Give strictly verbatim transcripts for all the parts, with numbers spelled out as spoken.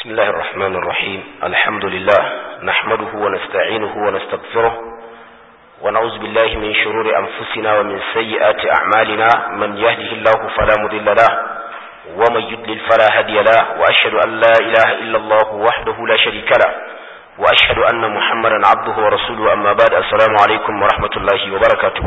بسم الله الرحمن الرحيم الحمد لله نحمده ونستعينه ونستغفره ونعوذ بالله من شرور أنفسنا ومن سيئات أعمالنا من يهده الله فلا مضل له ومن يضلل فلا هادي له وأشهد أن لا إله إلا الله وحده لا شريك له وأشهد أن محمدا عبده ورسوله أما بعد السلام عليكم ورحمة الله وبركاته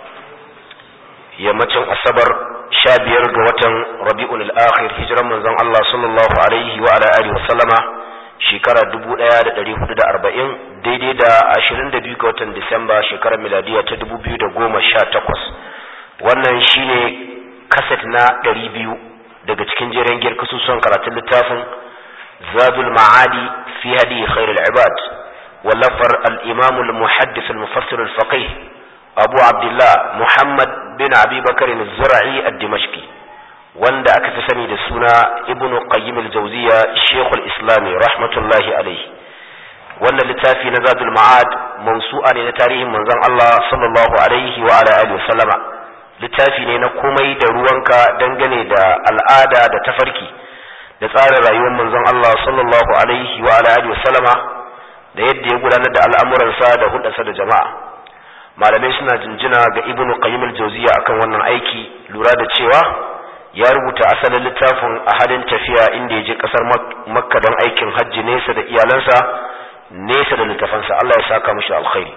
يمتن الصبر sha biyar ga watan rabi'ul akhir hijiran manzon Allah sallallahu alaihi wa ala alihi wa sallama shekara dubu ɗaya da ɗari hudu da arba'in daidai da ashirin da biyu ga watan Disamba shekarar miladiya ta dubu biyu da goma sha takwas. Wannan shine kaset na ɗari biyu daga cikin jerin giyar kasusuwan karatun littafin Zadul Ma'adi fi hadi khairul ibad wallafar al-imam al-muhaddith al-mufassir al-faqih Abu Abdullah Muhammad bin Abi Bakar al-Zura'i ad-Dimashqi wanda aka fi sani da suna Ibn Qayyim al-Jawziyya Sheikh al-Islam rahmatullahi alayhi. Wannan littafi na Zadul Ma'ad mawsu'a ne na tarihin manzon Allah sallallahu alaihi wa ala alihi wasallama. Littafi ne na komai da ruwanka dangane da al'ada da tafarki da tsarin rayuwar manzon Allah sallallahu alaihi wa ala alihi wasallama da yadda ya gudanar da al'amuransa da hulɗarsa da jama'a. Malamai suna jinjina ga Ibn Qayyim al-Jawziyya akan wannan aiki, lura da cewa ya rubuta asalin littafin a halin tafiya inda ya je kasar Makka don aikin hajji nesa da iyalansa nesa da littafansa. Allah ya saka mishi alkhairi.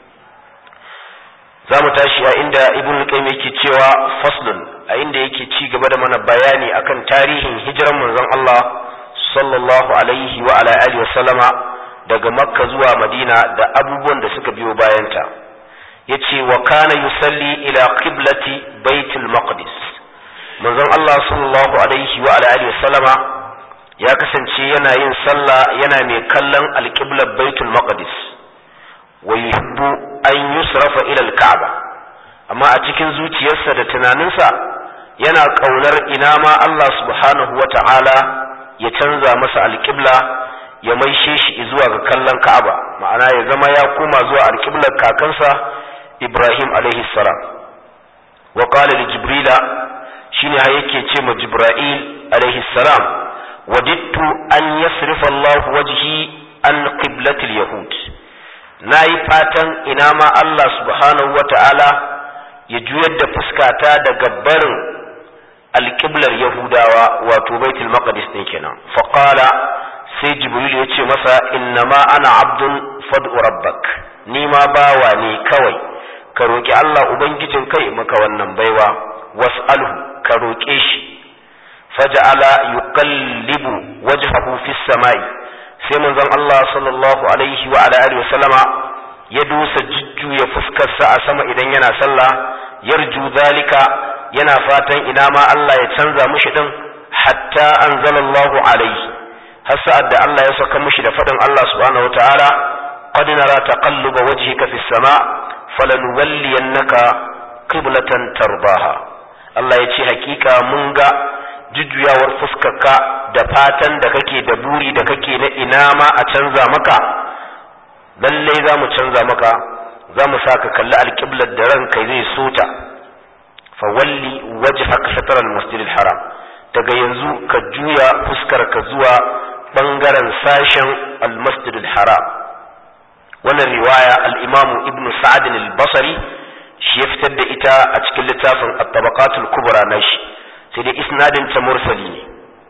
Zamu tashi a inda Ibn Qayyim yake cewa faslun, a inda yake ci gaba da mana bayani akan tarihin hijiran manzon Allah sallallahu alaihi wa ala alihi wa sallama daga Makka zuwa Madina da abubuwan da suka biyo bayanta. yace wa kana yusalli ila qiblati baitul maqdis manzon Allah sallallahu alaihi wa alihi wasallama ya kasance yana yin sallah yana mai kallon alqiblar baitul maqdis wa yuhibbu an yusrafa ila alka'ba amma a cikin zuciyarsa da tunaninsa yana kaunar ina ma Allah subhanahu wata'ala ya canza masa alqibla ya maishe shi zuwa ga kallon Ka'aba, ma'ana ya zama ya koma zuwa alqiblar kakansa Ibrahim alaihi salam. Wa qala li Jibril shine ha yake ce ma Jibril alaihi salam wadittu an yasrifa Allah wajhi an qiblati al-yahud. Nayi fatan ina ma Allah subhanahu wata'ala ya juyar da fuskata daga barin alqiblar yahudawa wato baitul maqdis din kenan. Fa qala sai Jibril ya ce masa innama ana abdun fad'u rabbak, ni ma bawa ne kawai ka roƙi Allah ubangijin kai maka wannan baiwa, was'alhu ka roƙe shi. Faja'ala yuqallibu wajhahu fis samai, sai manzon Allah sallallahu alaihi wa ala alihi wasallama ya dusa jujjuya fuskarsa a sama idan yana sallah, yarju zalika yana fatan ina ma Allah ya canza mushi din, hatta anzalallahu alaihi, har sa'ad da Allah ya saka mushi da fadin Allah subhanahu wataala qad nara taqalluba wajhika fis sama falanuwalliyannaka qiblatan tarbaha. Allah ya ce hakika mun ga jujjuyawar fuskarka da fatan da kake da buri da kake na ina ma a canza maka, lallai za mu canza maka, za mu sa ka kalli alƙiblar da ranka zai so ta. fa walli wajhaka shatr al-masjid al-haram, daga yanzu ka juya fuskarka zuwa bangaren sashen al-masjid al-haram. wannan riwaya al-Imam Ibn Sa'd al-Basri shi ya fitar da ita a cikin littafin At-Tabaqat al-Kubra nashi, sai dai isnadin ta mursali ne,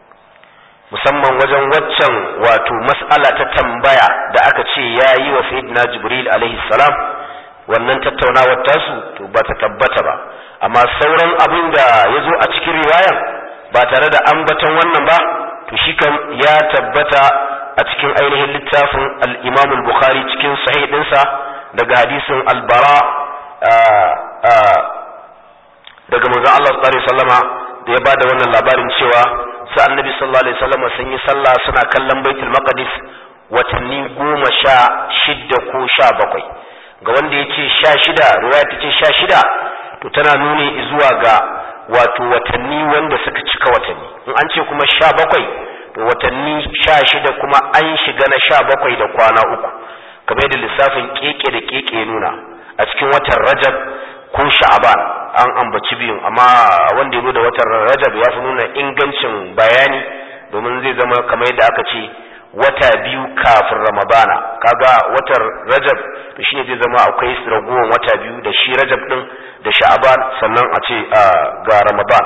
musamman wajen waccan wato mas'ala ta tambaya da aka ce yayi wa Sayyidina Jibril alaihi salam. wannan tattaunawar tasu to ba ta tabbata ba, amma sauran abin da yazo a cikin riwayan ba tare da ambaton wannan ba to shi kan ya tabbata a cikin ainihin littafin al-Imam al-Bukhari cikin sahih dinsa daga hadisin al-Bara daga manzon Allah sallallahu alaihi wasallama da ya bada wannan labarin cewa sai annabi sallallahu alaihi wasallama sun yi sallah suna kallon Baitul Maqdis watanni goma sha shidda ko sha bakwai. Ga wanda yace sha shida, riwaya tace sha shida, to tana nuni zuwa ga wato watanni wanda suka cika watanni. In an ce kuma sha bakwai to watanni sha shida kuma an shiga na sha bakwai da kwana uku, kamar da lissafin keke da keke nuna a cikin watan Rajab ko Sha'ban an ambaci biyun, amma wanda ya zo da watan Rajab ya fi nuna ingancin bayani domin zai zama kamar yadda aka ce wata biyu kafin ramadana, kaga watar rajab to shine zai zama akwai ragowar wata biyu da shi rajab din da sha'aban sannan a ce ga ramadan.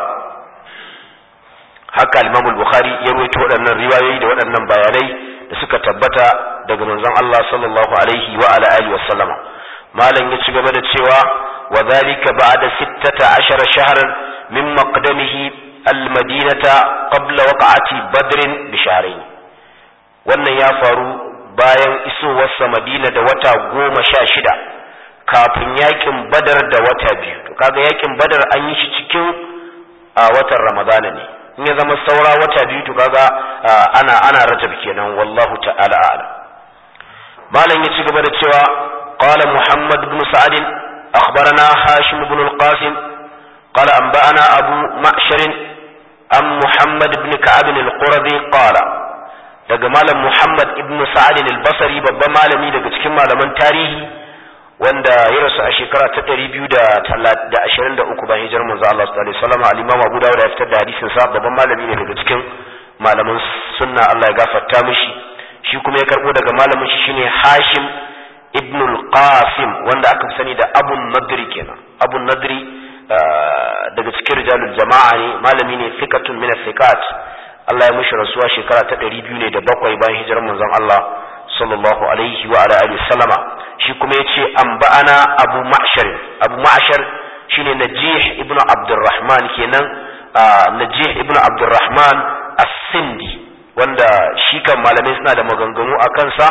haka al-Imam al-Bukhari ya rawaito waɗannan riwayoyi da waɗannan bayanai da suka tabbata daga manzon Allah sallallahu alaihi wa ala alihi wa sallama. malam ya ci gaba da cewa wa dhalika ba'da sittata ashara shahran min maqdamihi al-madinata qabla waqa'ati badr bi shahrayn. wannan ya faru bayan isowarsa Madina da wata goma sha shida kafin yakin Badar da wata biyu. to kaga yakin Badar an yi shi cikin a watan Ramadana ne, in ya zama saura wata biyu to kaga ana ana Rajab kenan, wallahu ta'ala a'lam. malam ya ci gaba da cewa qala Muhammad ibn Sa'd akhbarana Hashim ibn al-Qasim qala anba'ana Abu Ma'shar am Muhammad ibn Ka'ab al-Qurazi qala, daga malam Muhammad ibn Sa'd al-Basri babban malami daga cikin malaman tarihi wanda ya rasu a shekara ta ɗari biyu da ashirin da uku bayan hijirar manzo Allah sallallahu alaihi wasallam. al-Imam Abu Dawud ya fitar da hadisin sa, babban malami ne daga cikin malaman sunna, Allah ya gafarta mishi. shi kuma ya karbo daga malamin shi shine Hashim ibn al-Qasim wanda aka sani da Abu Nadri kenan. Abu Nadri daga cikin rijalul jama'a ne, malami ne thiqatun min thiqat. Allah ya mishi rasuwa shekara ta ɗari biyu ne da bakwai bayan hijirar manzon Allah sallallahu alaihi wa ala alihi sallama. shi kuma yace anba'ana Abu Ma'shar. Abu Ma'shar shine Najih ibn Abdurrahman kenan, Najih ibn Abdurrahman as-Sindi, wanda shi kan malamai suna da maganganu a kansa.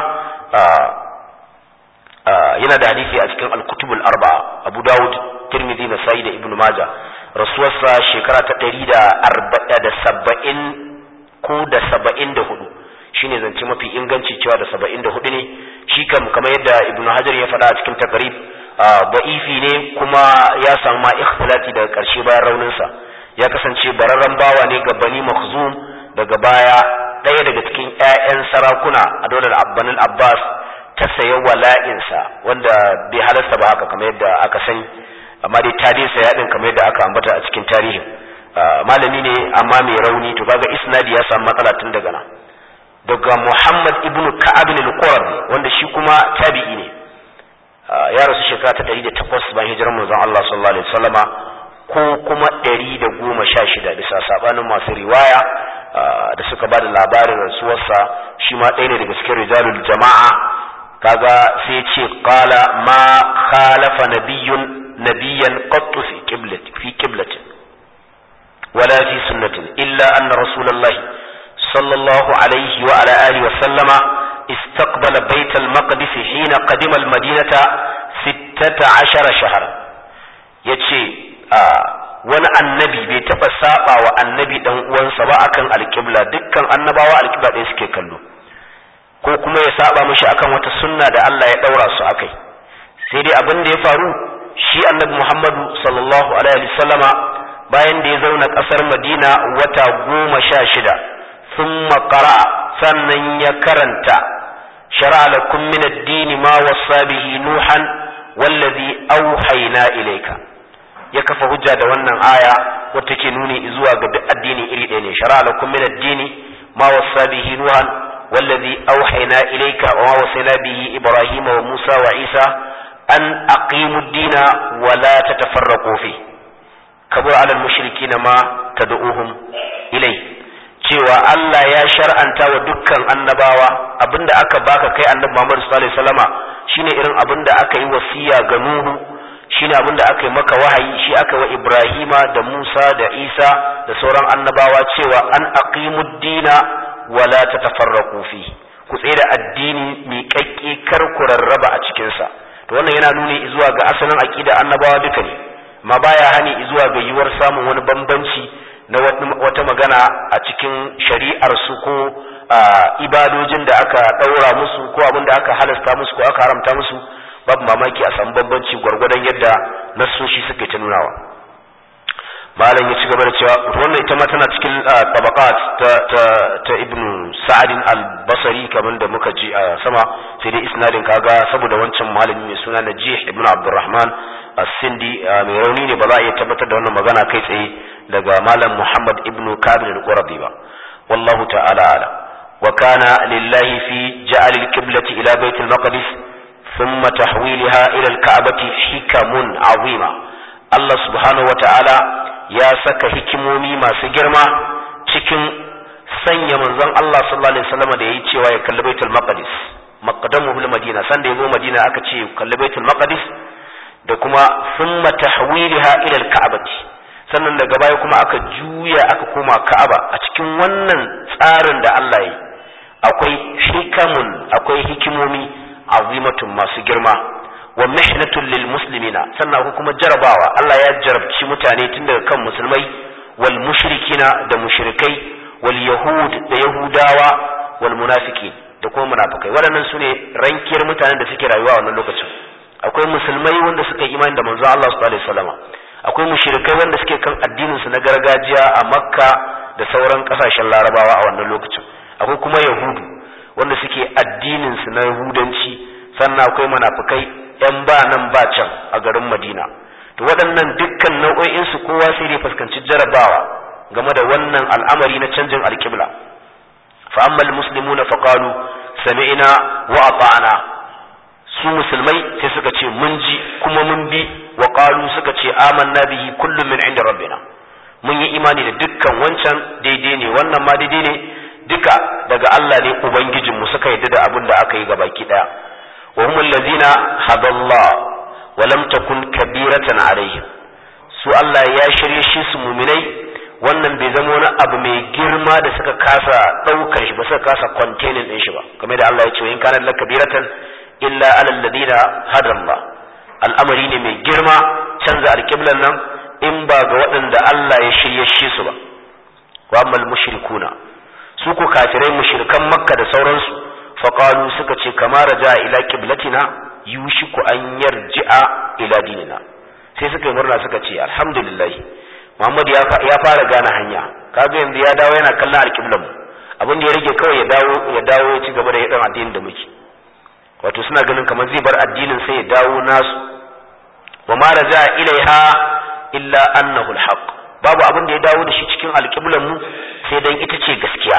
yana da hadisi a cikin al-Kutub al-Arba'a, Abu Dawud, Tirmidhi, Nasa'i da Ibn Majah. rasuwarsa shekara ta ɗari da saba'in ko da saba'in da hudu, shine zance mafi inganci cewa da saba'in da hudu ne. shi kam kamar yadda Ibn Hajar ya faɗa a cikin Taqrib da'ifi ne, kuma ya samu ma ikhtilati daga ƙarshe bayan rauninsa. ya kasance bararren bawa ne ga Bani Makhzum, daga baya ɗaya daga cikin ƴaƴan sarakuna a daular Abbanul Abbas ta sayi wala'insa, wanda bai halasta ba haka kamar yadda aka sani, amma dai ta dai saya din kamar yadda aka ambata a cikin tarihin. malami ne amma mai rauni, to kaga isnadi ya samu matsala tun daga nan. daga Muhammad ibn Ka'ab al-Qurazi wanda shi kuma tabi'i ne, ya rasu shekara ta ɗari da takwas bayan hijirar manzon Allah sallallahu alaihi wasallama ko kuma ɗari da goma sha shida bisa sabanin masu riwaya da suka bada labarin rasuwarsa. shi ma ɗaya ne daga cikin rijalul jama'a. kaga sai ce qala ma khalafa nabiyyun nabiyyan qattu fi qiblati fi qiblatin wala fi sunnatin illa anna rasulullahi sallallahu alaihi wa ala alihi wa sallama istaqbala bayt al-maqdis hina qadima al-madinata sittata ashara shahra. yace wani annabi bai taba saba wa annabi dan uwansa ba akan al-qibla, dukkan annabawa al-qibla ɗaya suke kallo, ko kuma ya saba mishi akan wata sunna da Allah ya daura su akai. sai dai abin da ya faru, shi annabi Muhammadu sallallahu alaihi wasallama bayan da ya zauna kasar Madina wata goma sha shida, thumma qara'a, sannan ya karanta shar'a lakum min ad-din ma wasa bihi nuhan wallazi awhayna ilayka. ya kafa hujja da wannan aya wacce ke nuni zuwa ga duk addini iri ɗaya ne. shar'a lakum min ad-din ma wasa bihi nuhan والذي أوحينا إليك وما وصينا به إبراهيم وموسى وعيسى أن أقيموا الدين ولا تتفرقوا فيه كبر على المشركين ما تدعوهم إليه. cewa Allah ya shar'anta wa dukkan annabawa abinda aka baka kai annabi Muhammad sallallahu alaihi wasallama shine irin abinda aka yi wasiya ga Nuhu, shine abinda aka yi maka wahayi, shi aka wa Ibrahima da Musa da Isa da sauran annabawa, cewa an aqimud dina wala tatafarraqu fi, ku tsaya da addini mi kakke kar ku rarraba a cikin sa. to wannan yana nuni zuwa ga asalin aqida annabawa duka ne, amma baya hani zuwa ga yiwuwar samun wani bambanci na wata magana a cikin shari'ar su ko ibadojin da aka daura musu ko abin da aka halasta musu ko aka haramta musu. babu mamaki a samu bambanci gwargwadon yadda nassoshi suke ta nunawa. malam ya ci gaba da cewa wannan ita ma tana cikin tabaqat ta ta, ta ibn Sa'd al-Basri kamar da muka ji a sama, sai dai isnadin kaga saboda wancan malami mai suna Najih ibn Abdurrahman as-Sindi mai rauni ne, ba za a iya tabbatar da wannan magana kai tsaye daga malam Muhammad ibn Ka'ab al-Qurazi ba. wallahu ta'ala a'lam. wa kana lillahi fi ja'al al-qiblati ila bayt al-maqdis thumma tahwilha ila al-ka'bati hikamun 'azima. Allah subhanahu wa ta'ala ya saka hikimomi masu girma cikin sanya manzon Allah sallallahu alaihi wasallam da yayi cewa ya kalli baitul maqdis maqdamuhu al-madina sanda yazo madina aka ce kalli baitul maqdis da kuma thumma tahwilha ila al-ka'bati sannan daga baya kuma aka juya aka koma ka'aba. A cikin wannan tsarin da Allah yi akwai hikamun akwai hikimomi azimatun masu girma wa mihnatun lil muslimina sannan akwai kuma jarabawa. Allah ya jarabci mutane tun daga kan musulmai wal mushrikina da mushrikai wal yahud da yahudawa wal munafiqin da kuma munafikai. waɗannan sune rankiyar mutanen da suke rayuwa a wannan lokacin. akwai musulmai wanda suka imani da manzon Allah sallallahu alaihi wasallam, akwai mushrikai wanda suke kan addinin su na gargajiya a Makka da sauran kasashen Larabawa a wannan lokacin, akwai kuma yahudu wanda suke addinin su na yahudanci, sannan akwai munafikai yan ba nan ba can a garin Madina. to waɗannan dukkan nau'o'in su kowa sai dai fuskanci jarabawa game da wannan al'amari na canjin alƙibla. fa ammal muslimuna faqalu sami'na wa ata'na, su musulmai sai suka ce mun ji kuma mun bi, wa qalu suka ce amanna bihi kullun min inda rabbina, mun yi imani da dukkan wancan daidai ne wannan ma daidai ne, duka daga Allah ne ubangijin mu, suka yadda da abin da aka yi gabaki daya. wa humul ladzina hadallah wa lam takun kabiratan alaihim, su Allah ya shirye shi su mu'minai, wannan bai zama wani abu mai girma da suka kasa daukar shi ba, suka kasa containing din shi ba, kamar da Allah ya ce in kana lakabiratan illa alal ladina hadallah, al'amari ne mai girma canza alƙiblan nan in ba ga waɗanda Allah ya shirye shi su ba. wa ammal mushrikuna, su ku kafirai mushrikan Makka da sauransu, faqalu suka ce kama raja ila qiblatina yushiku an yarji'a ila dinina, sai suka yi murna suka ce alhamdulillah Muhammad ya ya fara gane hanya, kaga yanzu ya dawo yana kallon alƙiblan mu, abin da ya rage kawai ya dawo ya dawo ya ci gaba da yadan addinin da muke. wato suna ganin kamar zai bar addinin sai ya dawo nasu. wa ma raja ilaiha illa annahu alhaq, babu abin da ya dawo da shi cikin alqiblan mu sai dan ita ce gaskiya.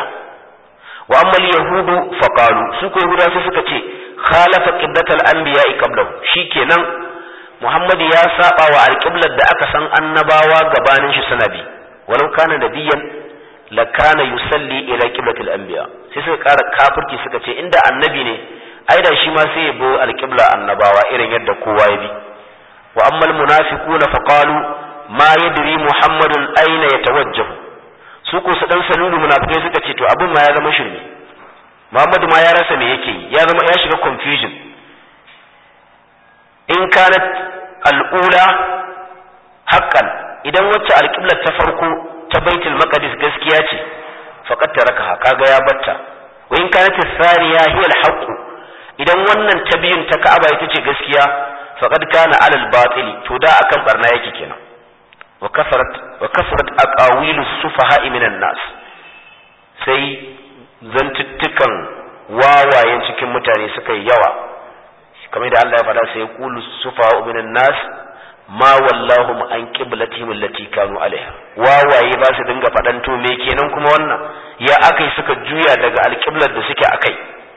wa amma alyahudu faqalu, su ko yahuda sai suka ce khalafa qiblatal anbiya'i qablahu, shikenan Muhammad ya saba wa alqiblar da aka san annabawa gabanin shi suna bi, walau kana nabiyyan lakana yusalli ila qiblatil anbiya, sai suka kara kafirci suka ce inda annabi ne ai da shi ma sai ya bi alqibla annabawa irin yadda kowa ya bi. wa ammal munafiquna faqalu ma yadri muhammadun aina yatawajjahu, su ko su dan salulu munafikai suka ce to abin ma ya zama shirme, Muhammad ma ya rasa me yake yi, ya zama ya shiga confusion. in kanat al'ula haqqan, idan wacce alqiblar ta farko ta baitul maqdis gaskiya ce faqad taraka kaga ya batta. wa in kanat athaniya hiya al-haqq, idan wannan ta biyun ta Ka'aba ita ce gaskiya faqad kana alal batili, to da akan barna yake kenan. wa kasarat wa kasarat aqawilu sufaha'i minan nas, sai zantuttukan wawayen cikin mutane suka yi yawa, kamar da Allah ya faɗa sai yaqulu sufaha'u minan nas ma wallahu an qiblatihim allati kanu alaiha, wawaye ba su dinga faɗan to me kenan kuma wannan ya akai suka juya daga alqiblar da suke akai.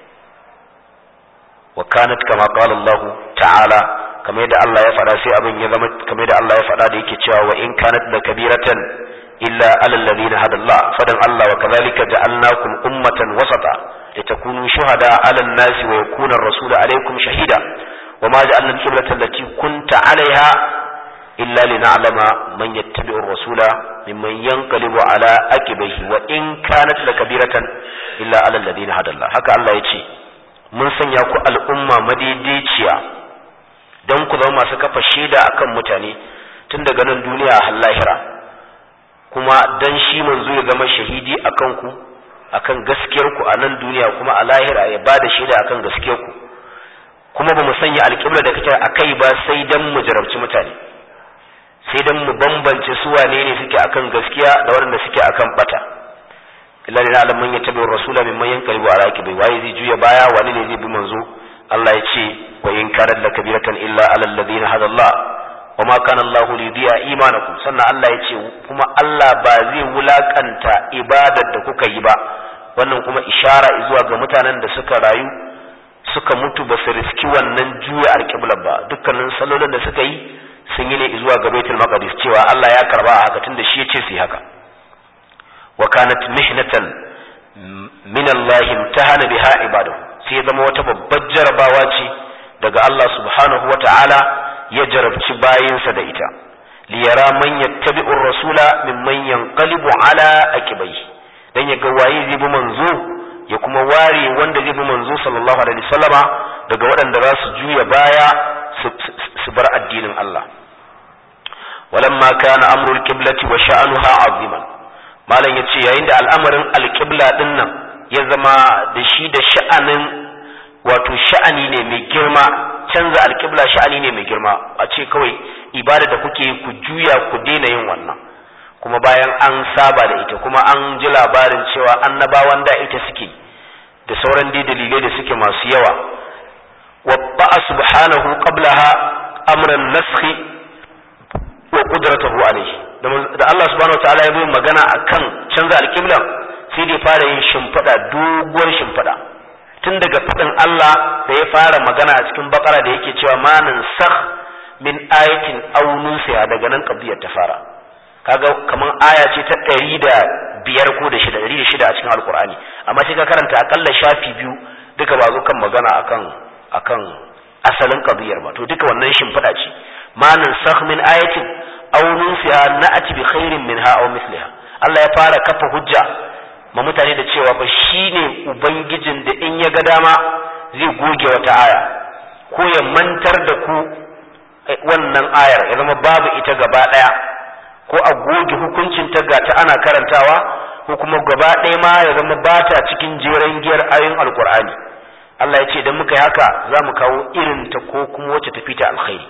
wa kanat kama qala Allah ta'ala, kamar da Allah ya faɗa sai abin ya zama kamar da Allah ya faɗa da yake cewa wa in kanat la kabiratan illa alal ladina hada Allah, fadan Allah wa kadhalika ja'alnakum ummatan wasata litakunu shuhada 'alan nasi wa yakuna ar-rasulu 'alaykum shahida wa ma ja'alna al-qiblata allati kunta 'alayha illa lina'lama man yattabi'u ar-rasula mimman yanqalibu 'ala aqibihi wa in kanat la kabiratan illa alal ladina hada Allah. haka Allah ya ce mun sanya ku al'umma madaidaiciya don ku zama masu kafa shaida akan mutane tun daga nan duniya har lahira, kuma dan shi manzo ya zama shahidi akan ku akan gaskiyar ku a nan duniya, kuma a lahira ya bada shaida akan gaskiyar ku. kuma ba mu sanya alƙibla da kake akai ba sai dan mu jarabci mutane, sai dan mu bambance su wane ne suke akan gaskiya da waɗanda suke akan bata. illa lina alam man yattabi'u rasula mimman yanqalibu ala aqibi, waye zai juya baya wani ne zai bi manzo. Allah ya ce wa in kanat lakabiratan illa ala alladhina hada Allah wama kana Allahu lidiya imanakum sannan Allah yace kuma Allah ba zai wulakanta ibadar da kuka yi ba wannan kuma ishara zuwa ga mutanen da suka rayu suka mutu ba su riski wannan juya alqibla ba dukkanin sallolin da suka yi sun yi ne zuwa ga Baitul Maqdis cewa Allah ya karba a haka tunda shi yace su yi haka wa kanat mihnatan min Allah imtahana biha ibadahu sai zama wata babbar jarabawa ce daga Allah subhanahu wata'ala ya jarabci bayinsa da ita liyara man yattabi'u ar-rasula mimman yanqalibu ala aqibai dan ya ga waye zai bi manzo ya kuma ware wanda zai bi manzo sallallahu alaihi wasallama daga waɗanda za su juya baya su bar addinin Allah walamma kana amru al-qiblati wa sha'anuha aziman malan yace yayin da al'amarin al-qibla din nan ya zama da shi da sha'anin wato sha'ani ne mai girma canza alƙibla sha'ani ne mai girma a ce kawai ibada da kuke ku juya ku daina yin wannan kuma bayan an saba da ita kuma an ji labarin cewa annabawan da ita suke da sauran dai dalilai da suke masu yawa wa ba'a subhanahu qablaha amran naskhi wa qudratuhu alayhi da Allah subhanahu wa ta'ala ya yi magana akan canza alƙibla sai dai fara yin shimfiɗa doguwar shimfiɗa tun daga faɗin Allah da ya fara magana a cikin bakara da yake cewa ma nansakh min ayatin aw nunsiha daga nan qadiyar ta fara kaga kaman aya ce ta ɗari da biyar ko da shida ɗari da shida a cikin alqur'ani amma sai ka karanta akalla shafi biyu duka ba zo kan magana akan akan asalin qadiyar ba to duka wannan shimfiɗa ce ma nansakh min ayatin aw nunsiha na'ati bi khairin minha aw misliha Allah ya fara kafa hujja ma mutane da cewa fa shine ubangijin da in ya ga dama zai goge wata aya ko ya mantar da ku wannan ayar ya zama babu ita gaba daya ko a goge hukuncin ta ga ta ana karantawa ko kuma gaba daya ma ya zama bata cikin jeren giyar ayoyin alkur'ani Allah ya ce idan muka yi haka za mu kawo irin ta ko kuma wacce tafi ta alkhairi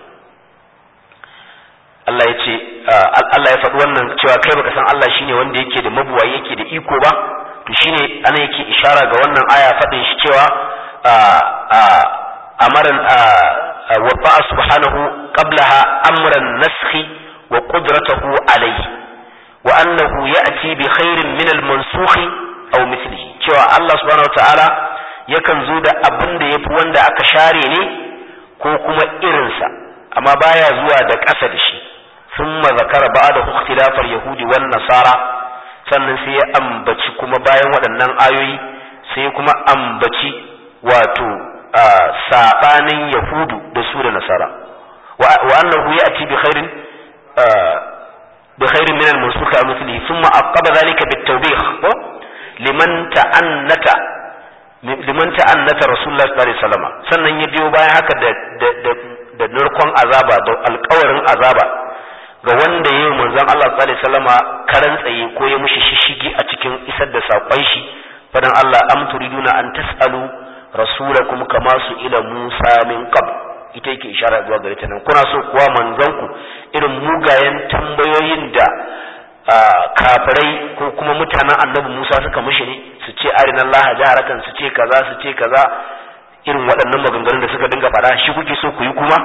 Allah ya ce Allah ya faɗi wannan cewa kai baka san Allah shine wanda yake da mabuwayi yake da iko ba to shine ana yake ishara ga wannan aya faɗin shi cewa amaran wa ba'a subhanahu qablaha amran naskhi wa qudratuhu alayhi wa annahu ya'ti bi khairin min al-mansukh aw mithlihi cewa Allah subhanahu wa ta'ala yakan zo da abin da yafi wanda aka share ne ko kuma irinsa amma baya zuwa da ƙasa da shi ثم ذكر بعده اختلاف اليهود والنصارى sannan sai ya ambaci kuma bayan waɗannan ayoyi sai kuma ambaci wato sabanin yahudu da su da nasara wa annahu ya'ti bi khairin bi khairin min al-mansukh aw mithlihi thumma aqaba dhalika bit-tawbih liman ta'annata liman ta'annata rasulullah sallallahu alaihi wasallam sannan ya biyo bayan haka da da da narkon azaba da alƙawarin azaba ga wanda yayin manzon Allah sallallahu alaihi wasallama karan tsaye ko ya mushi shishigi a cikin isar da sakon shi fadan Allah am turiduna an tasalu rasulakum kama su ila Musa min qabl ita yake isharar zuwa gare ta nan kuna so kuwa manzon ku irin mugayen tambayoyin da kafirai ko kuma mutanen annabi Musa suka mushi ne su ce arina Allah jaharatan su ce kaza su ce kaza irin waɗannan maganganun da suka dinga fara shi kuke so ku yi kuma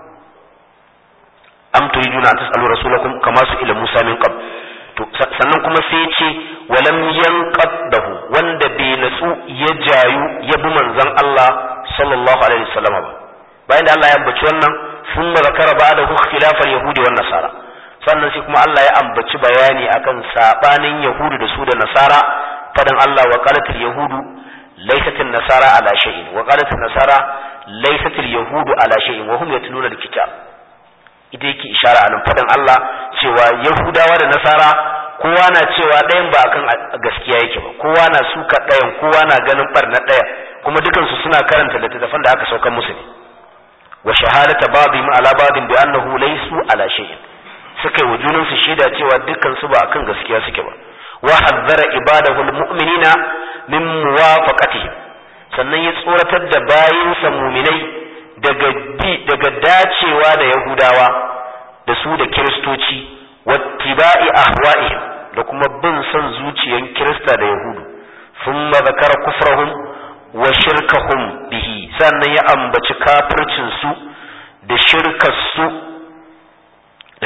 am turiduna an tasalu rasulakum kama su ila Musa min qabl to sannan kuma sai ya ce walam yanqadahu wanda bai natsu ya jayu ya bi manzon Allah sallallahu alaihi wasallam ba bayan da Allah ya ambaci wannan thumma zakara ba'dahu ikhtilafal yahudi wan nasara sannan sai kuma Allah ya ambaci bayani akan sabanin yahudu da su da nasara fadan Allah wa qalatil yahudu laysatil nasara ala shay'in wa qalatil nasara laysatil yahudu ala shay'in wa hum yatluna alkitab ita yake ishara a nan faɗin Allah cewa Yahudawa da Nasara kowa na cewa ɗayan ba akan gaskiya yake ba kowa na suka ɗayan kowa na ganin ɓarna ɗaya kuma dukansu suna karanta littattafan da aka saukan musu ne wa shahadata ba'dihim ala ba'din bi annahu laysu ala shay'in suka yi wa junansu shaida cewa dukansu ba akan gaskiya suke ba wa hazzara ibadahu almu'minina min muwafaqatihim sannan ya tsoratar da bayinsa mu'minai daga bi daga dacewa da Yahudawa da su da Kiristoci wattiba'i ahwa'ihim da kuma bin son zuciyan Kirista da Yahudu thumma zakara kufrahum wa shirkahum bihi sannan ya ambaci kafircin su da shirkar su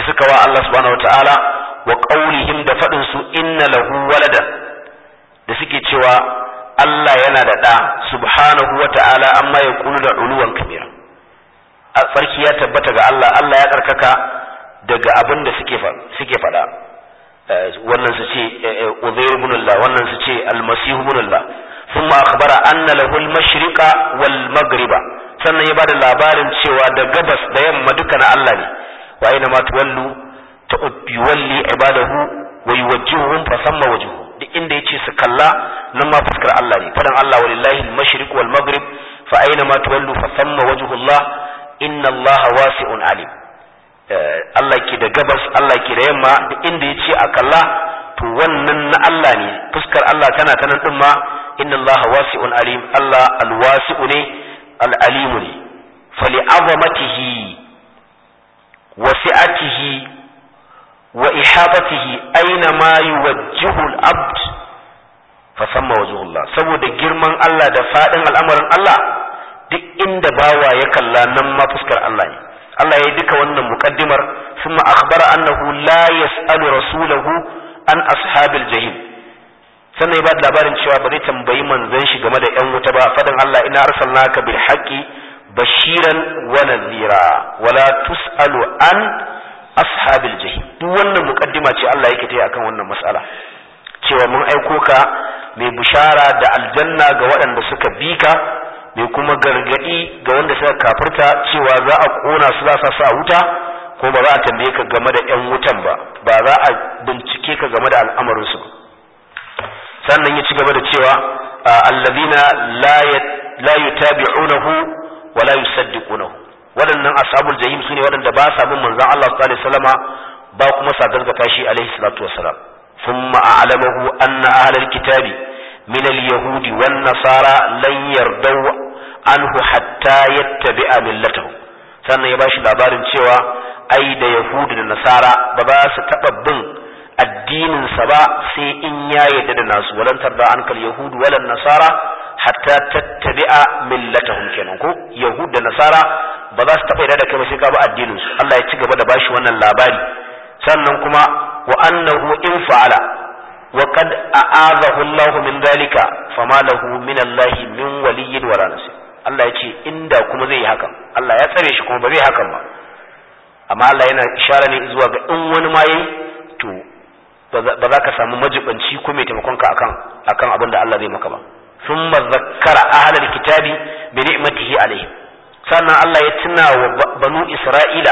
suka wa Allah subhanahu wataala wa qaulihim da fadin su inna lahu walada da suke cewa Allah yana da da subhanahu wataala amma yaqulu da uluwan kabira a sarki ya tabbata ga Allah Allah ya tsarkaka daga abin da suke suke fada wannan su ce Uzair ibn Allah wannan su ce Al-Masih ibn Allah thumma akhbara anna lahu al-mashriqa wal maghriba sannan ya bada labarin cewa da gabas da yamma duka na Allah ne wa aina ma tuwallu tuwalli ibadahu wa yuwajjihuhum fa thamma wajhu duk inda yace su kalla nan ma fuskar Allah ne fadan Allah walillahi al-mashriq wal maghrib fa aina ma tuwallu fa thamma wajhu Allah inna Allah wasi'un alim Allah ke da gabas Allah ke da yamma duk inda yace a kalla to wannan na Allah ne fuskar Allah tana ta nan din ma inna Allah wasi'un alim Allah al-wasi'u ne al-alim ne fali azamatihi wa si'atihi wa ihatatihi aina ma yuwajjihu al-abd fa thamma wajhu Allah saboda girman Allah da fadin al'amarin Allah duk inda bawa ya kalla nan ma fuskar Allah ne Allah ya duka wannan muqaddimar thumma akhbara annahu la yas'alu rasulahu an ashabil jahim sannan ya ba labarin cewa ba zai tambayi manzon shi game da yan wuta ba fadan Allah inna arsalnaka bil haqqi bashiran wa nadhira wala tus'alu an ashabil jahim duk wannan muqaddima ce Allah yake tayi akan wannan mas'ala cewa mun aiko ka mai bishara da aljanna ga waɗanda suka bi ka mai kuma gargadi ga wanda suka kafirta cewa za a kona su za su sa wuta ko ba za a tambaye ka game da ƴan wutan ba ba za a bincike ka game da al'amarin su sannan ya ci gaba da cewa alladhina la la yutabi'unahu wa la yusaddiqunahu wadannan ashabul jahim sune wadanda ba sa bin manzon Allah sallallahu alaihi wasallama ba kuma sa gargata shi alaihi salatu wassalam thumma a'lamahu anna ahlal kitabi min al-yahudi wan nasara lan yardaw anhu hatta yattabi'a millatahum sannan ya bashi labarin cewa ai da yahudu da nasara ba za su taba bin addinin sa ba sai in ya yarda da nasu walan tarda ankal yahudu walan nasara hatta tattabi'a millatahum kenan ko yahud da nasara ba za su taba yarda da kai ba sai ka bi addinin su Allah ya ci gaba da bashi wannan labari sannan kuma wa annahu in fa'ala wa qad a'azahu Allah min dalika fama lahu min Allah min waliyyin wala nasir Allah ya ce inda kuma zai yi hakan Allah ya tsare shi kuma ba zai hakan ba amma Allah yana ishara ne zuwa ga in wani ma yayi to ba za ka samu majibanci ko mai taimakon ka akan akan abin da Allah zai maka ba thumma zakkara ahlul kitabi bi ni'matihi alaihim sannan Allah ya tuna wa banu Isra'ila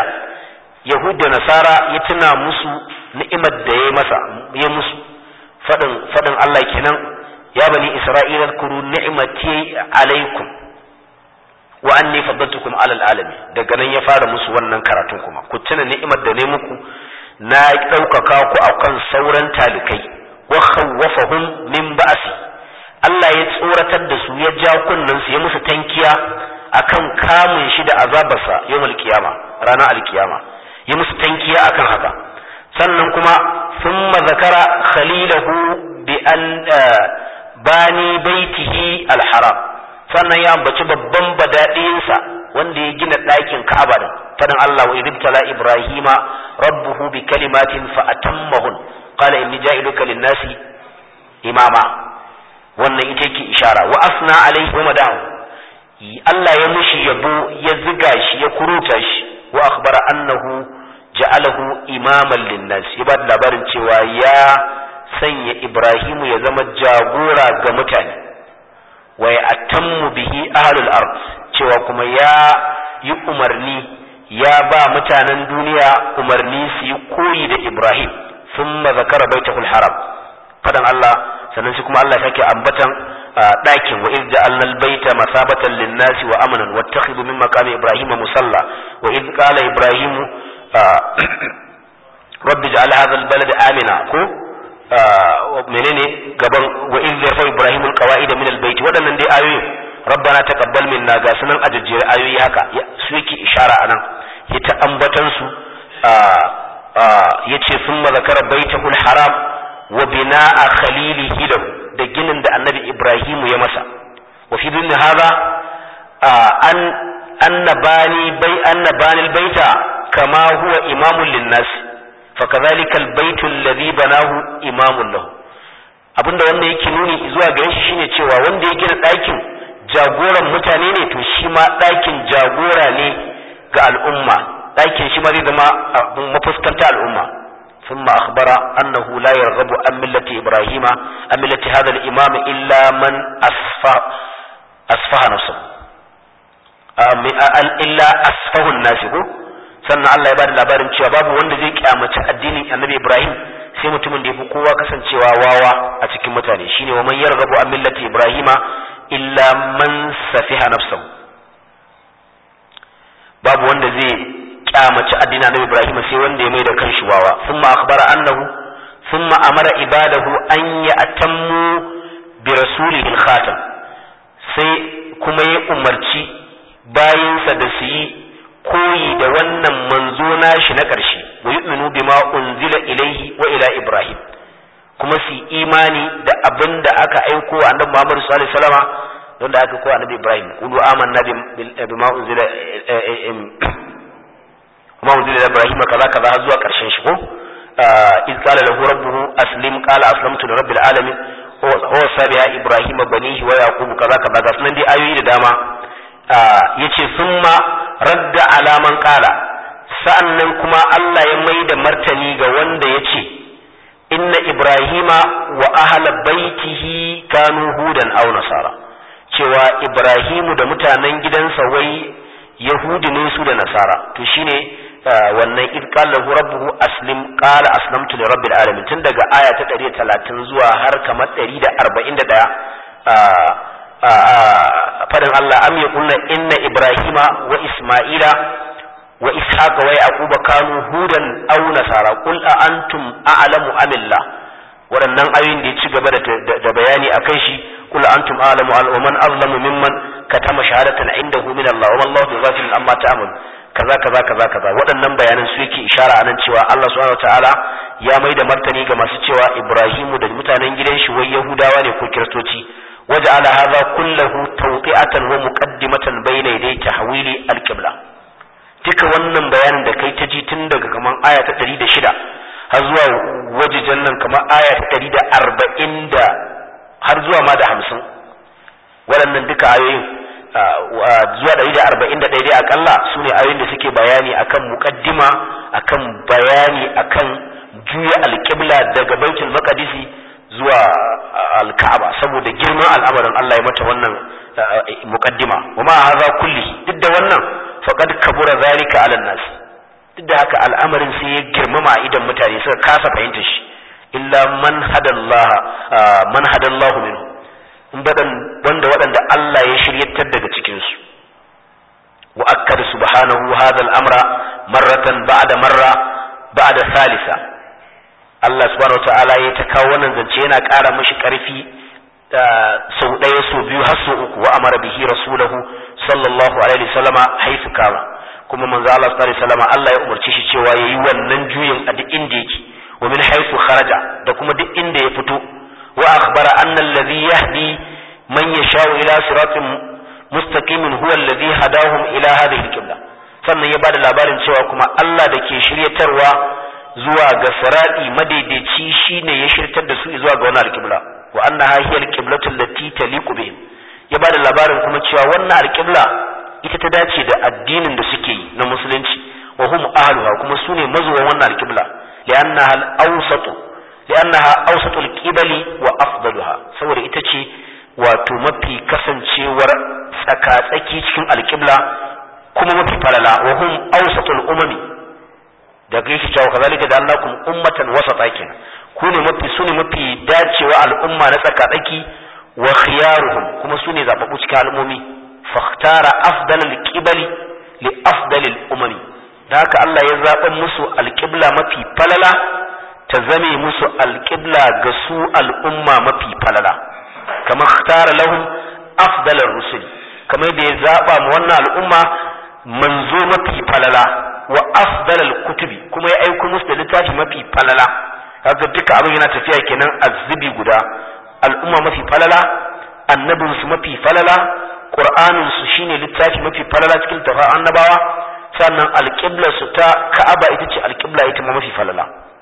Yahud da Nasara ya tuna musu ni'imar da ya masa ya musu fadin fadin Allah kenan ya bani Isra'ila kuru ni'mati alaikum wa anni faddaltukum alal alamin daga nan ya fara musu wannan karatun kuma ku tuna ni'imar da ne muku na daukaka ku akan sauran talikai wa khawwafahum min ba'si Allah ya tsoratar da su ya ja kunnan su ya musu tankiya akan kamun shi da azabarsa yawmal qiyama ranar alkiyama ya musu tankiya akan haka sannan kuma thumma zakara khalilahu bi an bani baitihi alharam sannan ya ambaci babban badadinsa wanda ya gina ɗakin Ka'aba din fadan Allah wa idtala ibrahima rabbuhu bi kalimatin fa atammahun qala inni ja'iluka lin-nasi imama wannan ita yake ishara wa asna alayhi wa madahu Allah ya mushi yabo ya ziga shi ya kuruta shi wa akhbara annahu ja'alahu imaman lin-nas ya bada labarin cewa ya sanya Ibrahimu ya zama jagora ga mutane wa ya atammu bihi ahlul ard cewa kuma ya yi umarni ya ba mutanen duniya umarni su yi koyi da Ibrahim thumma zakara baitahul haram fadan Allah sannan shi kuma Allah yake ambatan ɗakin wa idh ja'alna al-baita masabatan lin-nasi wa amanan wattakhidhu min maqami ibrahima musalla wa idh qala ibrahimu rabbi ja'al hadha al-balada amina ko menene gaban wa idh yarfa ibrahimu al-qawaid min al-bait wadannan dai ayoyi rabbana taqabbal minna ga sunan ajajjiyar ayoyi haka su yake ishara anan ya ta ambatan su yace thumma zakara baitahul haram wa bina'a khalilihi lahu da ginin da annabi Ibrahim ya masa wa fi dun hada an annabani bai annabani albayta kama huwa imamul linnas fakadhalika albaytu alladhi banahu imamun lahu. abinda wanda yake nuni zuwa gare shi shine cewa wanda ya gina ɗakin jagoran mutane ne, to shi ma ɗakin jagora ne ga al'umma, ɗakin shi ma zai zama mafuskanta al'umma. ثم أخبر أنه لا يرغب عن ملة إبراهيم عن ملة هذا الإمام إلا من أسفه أسفه نفسه إلا أسفه الناس. sannan Allah ya bada labarin cewa babu wanda zai kyamaci addinin Annabi Ibrahim sai mutumin da yafi kowa kasancewa wawa a cikin mutane, shine wa man yarghabu an millati Ibrahima illa man safiha nafsahu. babu wanda zai kyamaci addinin Annabi Ibrahim sai wanda ya mai da kanshi wawa. thumma akhbara annahu thumma amara ibadahu an ya'tammu bi rasulihi al-khatam, sai kuma ya umarci bayinsa da su yi koyi da wannan manzo nashi na ƙarshe, wa yu'minu bima unzila ilayhi wa ila Ibrahim, kuma su imani da abin da aka aiko annabi Muhammad sallallahu alaihi wasallam don da aka koya annabi Ibrahim. qulu amanna bima unzila ma unzila Ibrahim kaza kaza zuwa ƙarshen shi ko iz qala lahu rabbuhu aslim qala aslamtu lirabbil alamin wa sabiha Ibrahim banihi wa yaqub kaza kaza ga sunan dai ayoyi da dama. yace summa radda alaman qala, sa'annan kuma Allah ya mai da martani ga wanda yace inna Ibrahima wa ahla baitihi kanu hudan aw nasara, cewa Ibrahimu da mutanen gidansa wai yahudi ne su da nasara. to shine wannan id qala rabbuhu aslim qala aslamtu li rabbil alamin, tun daga aya ta ɗari da talatin zuwa har kamar ɗari da arba'in da ɗaya fadin Allah am yaqulna inna Ibrahima wa Isma'ila wa Ishaqa wa Yaquba kanu hudan aw nasara qul a antum a'lamu am Allah. waɗannan ayoyin da ya ci gaba da bayani akan shi, qul antum a'lamu wa man azlamu mimman katama shahadatan indahu min Allah wa Allahu bighafilin amma ta'malun kaza kaza kaza kaza. waɗannan bayanan su yake ishara anan cewa Allah subhanahu wataala ya mai da martani ga masu cewa Ibrahimu da mutanen gidan shi wai Yahudawa ne ko Kiristoci. waja'ala hadha kullahu tawqi'atan wa muqaddimatan bayna yaday tahwili al-qibla. duka wannan bayanin da kai ta ji tun daga kaman aya ta ɗari da shida har zuwa wajijan nan kamar aya ta ɗari da arba'in da har zuwa ma da hamsin, waɗannan duka ayoyin zuwa ɗari da arba'in da ɗaya dai akalla su ne ayoyin da suke bayani akan muqaddima, akan bayani akan juya alƙibla daga baitul maqdisi zuwa alka'aba, saboda girman al'amarin Allah ya mata wannan muqaddima. wa ma hadha kulli, duk da wannan faqad kabura zalika 'ala nas, duk da haka al'amarin sai ya girmama a idan mutane suka kasa fahimta shi. illa man hadallah man hadallahu minhu, wanda waɗanda Allah ya shiryatar daga cikin su. wa akkada subhanahu hadha al-amra marratan ba'da marra ba'da thalitha, Allah subhanahu wataala ya ta kawo wannan zance yana ƙara mishi ƙarfi sau ɗaya sau biyu har sau uku. wa amara bihi rasulahu sallallahu alaihi wasallama haythu kama, kuma manzo Allah sallallahu alaihi wasallama Allah ya umarci shi cewa yayi wannan juyin a duk inda yake. wa min haythu kharaja, da kuma duk inda ya fito. wa akhbara anna alladhi yahdi man yasha'u ila siratin mustaqimin huwa alladhi hadahum ila hadhihi al-qibla, sannan ya bada labarin cewa kuma Allah da ke shiryatarwa zuwa ga sirati madaidaici shine ya shirtar da su zuwa ga wannan alqibla. wa annaha hiya alqiblatu allati taliqu bihim, ya bada labarin kuma cewa wannan alqibla ita ta dace da addinin da suke yi na musulunci. wa hum ahluha, kuma sune mazuwan wannan alqibla. li'annaha al-awsatu li'annaha awsatu al-qibali wa afdaluha, saboda ita ce wato mafi kasancewar tsaka-tsaki cikin alqibla kuma mafi falala. wa hum awsatu al-umami, daga yake cewa kazalika da annakum ummatan wasata, kenan ku ne mafi sune mafi dacewa al'umma na tsakatsaki. wa khiyaruhum, kuma sune zababbu cikin al'ummi. fakhtara afdalal qibali li afdalil umami, da haka Allah ya zaɓa musu alqibla mafi falala ta zame musu alqibla ga su al'umma mafi falala. kama khtara lahum afdalar rusul, kamar da ya zaɓa mu wannan al'umma manzo mafi falala. wa afdalal kutubi, kuma ya aiko musu da littafi mafi falala. kaga duka abin yana tafiya kenan azzubi guda. al'umma mafi falala, annabin su mafi falala, qur'anin su shine littafi mafi falala cikin tafa annabawa, sannan alqibla su ta ka'aba ita ce alqibla ita ma mafi falala.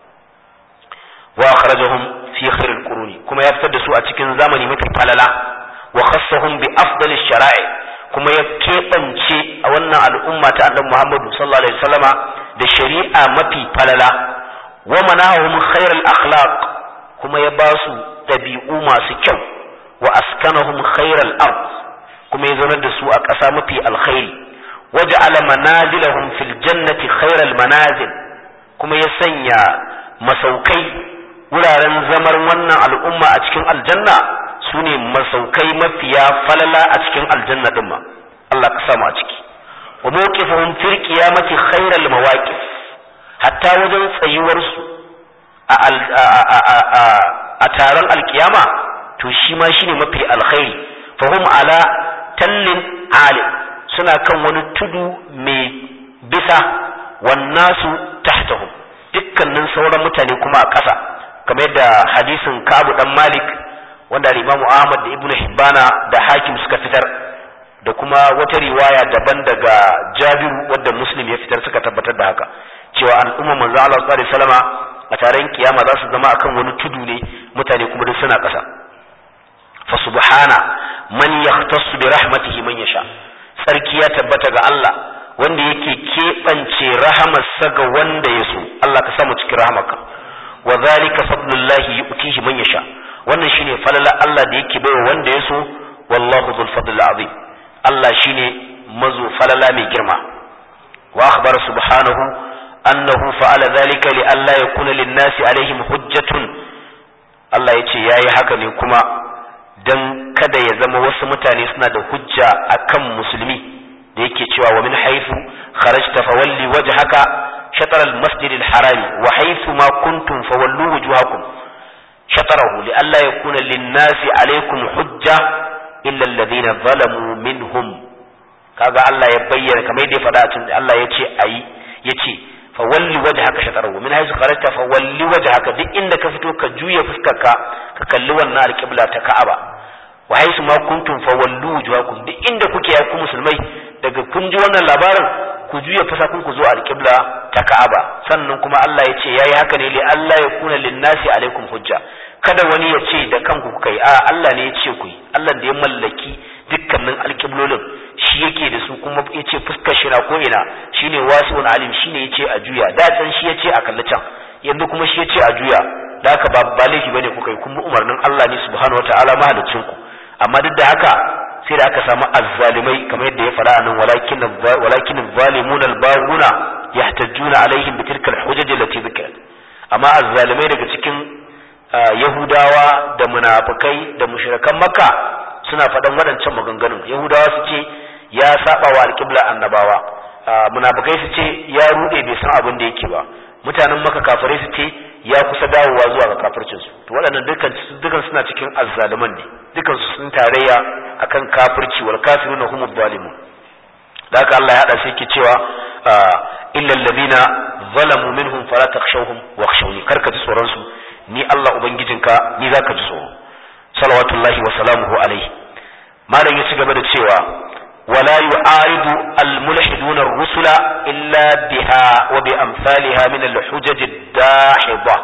wa akhrajahum fi khairil quruni kuma ya fitar da su a cikin zamani mafi falala wa khassahum bi afdali shara'i kuma ya keɓance a wannan al'umma ta annabi Muhammadu sallallahu alaihi wasallama da shari'a mafi falala wa manahum khairal akhlaq kuma ya ba su dabi'u masu kyau wa askanahum khairal ard kuma ya zaunar da su a ƙasa mafi alkhairi waja'ala manazilahum fil jannati khairal manazil kuma ya sanya masaukai wuraren zamar wannan al'umma a cikin aljanna sune masaukai mafiya falala a cikin aljanna din ma Allah ka samu a ciki wa mawqifuhum fil qiyamati khairal mawaqif hatta wajen tsayuwar su a a taron alkiyama to shi ma shine mafi alkhairi fahum ala tallin ali suna kan wani tudu mai bisa wannasu tahtahum dukkanin sauran mutane kuma a ƙasa kamar yadda hadisin Ka'ab dan Malik wanda Imam Ahmad da Ibn Hibbana da Hakim suka fitar da kuma wata riwaya daban daga Jabiru wanda Muslim ya fitar suka tabbatar da haka cewa al'umma manzo Allah sallallahu alaihi wasallama a taron kiyama za su zama akan wani tudu ne mutane kuma duk suna ƙasa fa subhana man yahtassu bi rahmatihi man yasha sarki ya tabbata ga Allah wanda yake keɓance rahamarsa ga wanda ya so Allah ka samu cikin rahamarka wa zalika fadlullahi yu'tihi man yasha wannan shine falala Allah da yake baiwa wanda ya so wallahu dhul fadl azim Allah shine mazo falala mai girma wa akhbara subhanahu annahu fa'ala dhalika li alla yakuna lin-nasi alaihim hujjatun Allah yace yayi haka ne kuma dan kada ya zama wasu mutane suna da hujja akan musulmi da yake cewa wa min haythu kharajta fawalli wajhaka shatr al-masjid al-haram wa haythu ma kuntum fawallu wujuhakum shatarahu li alla yakuna lin-nasi alaykum hujja illa alladhina zalamu minhum kaga Allah ya bayyana kamar yadda ya faɗa a cikin Allah yace ayi yace fawalli wajhaka shatarahu min haythu kharajta fawalli wajhaka duk inda ka fito ka juya fuskarka ka kalli wannan al-qibla ta Ka'aba wa haythu ma kuntum fawallu wujuhakum duk inda kuke ya ku musulmai daga kun ji wannan labarin ku juya fasakun ku zo al-qibla ta Ka'aba sannan kuma Allah ya ce yayi haka ne li Allah ya kuna lin-nasi alaikum hujja kada wani ya ce da kanku kuka yi a Allah ne ya ce ku yi Allah da ya mallaki dukkanin alqiblolin shi yake da su kuma ya ce fuskar shi na ko ina shine wasi'un alim shine ya ce a juya da can shi ya ce a kalli can yanzu kuma shi ya ce a juya da haka ba ba laifi bane kuka yi kuma umarnin Allah ne subhanahu wataala mahaliccin ku amma duk da haka sai da aka samu azzalimai kamar yadda ya fara nan walakin walakin zalimuna albaguna yahtajuna alaihim bi tilka alhujaj allati dhikrat amma azzalimai daga cikin yahudawa da munafikai da mushrikan makka suna faɗan waɗancan maganganun yahudawa su ce ya saba wa alqibla annabawa munafikai su ce ya rude bai san abin da yake ba mutanen makka kafirai su ce ya kusa dawowa zuwa ga kafircin su to waɗannan dukkan dukkan suna cikin azzaliman ne dukkan su sun tarayya akan kafirci wal kafiruna humuz zalimun da haka Allah ya hada sai yake cewa illa alladhina zalamu minhum fala takhshawhum wakhshawni karka ji tsoron su ni Allah ubangijinka ni zaka ji tsoro salawatullahi wa salamuhu alaihi malam ya ci gaba da cewa wala yu'aridu al-mulhiduna ar-rusula illa biha wa bi amsalha min al-hujaj ad-dahida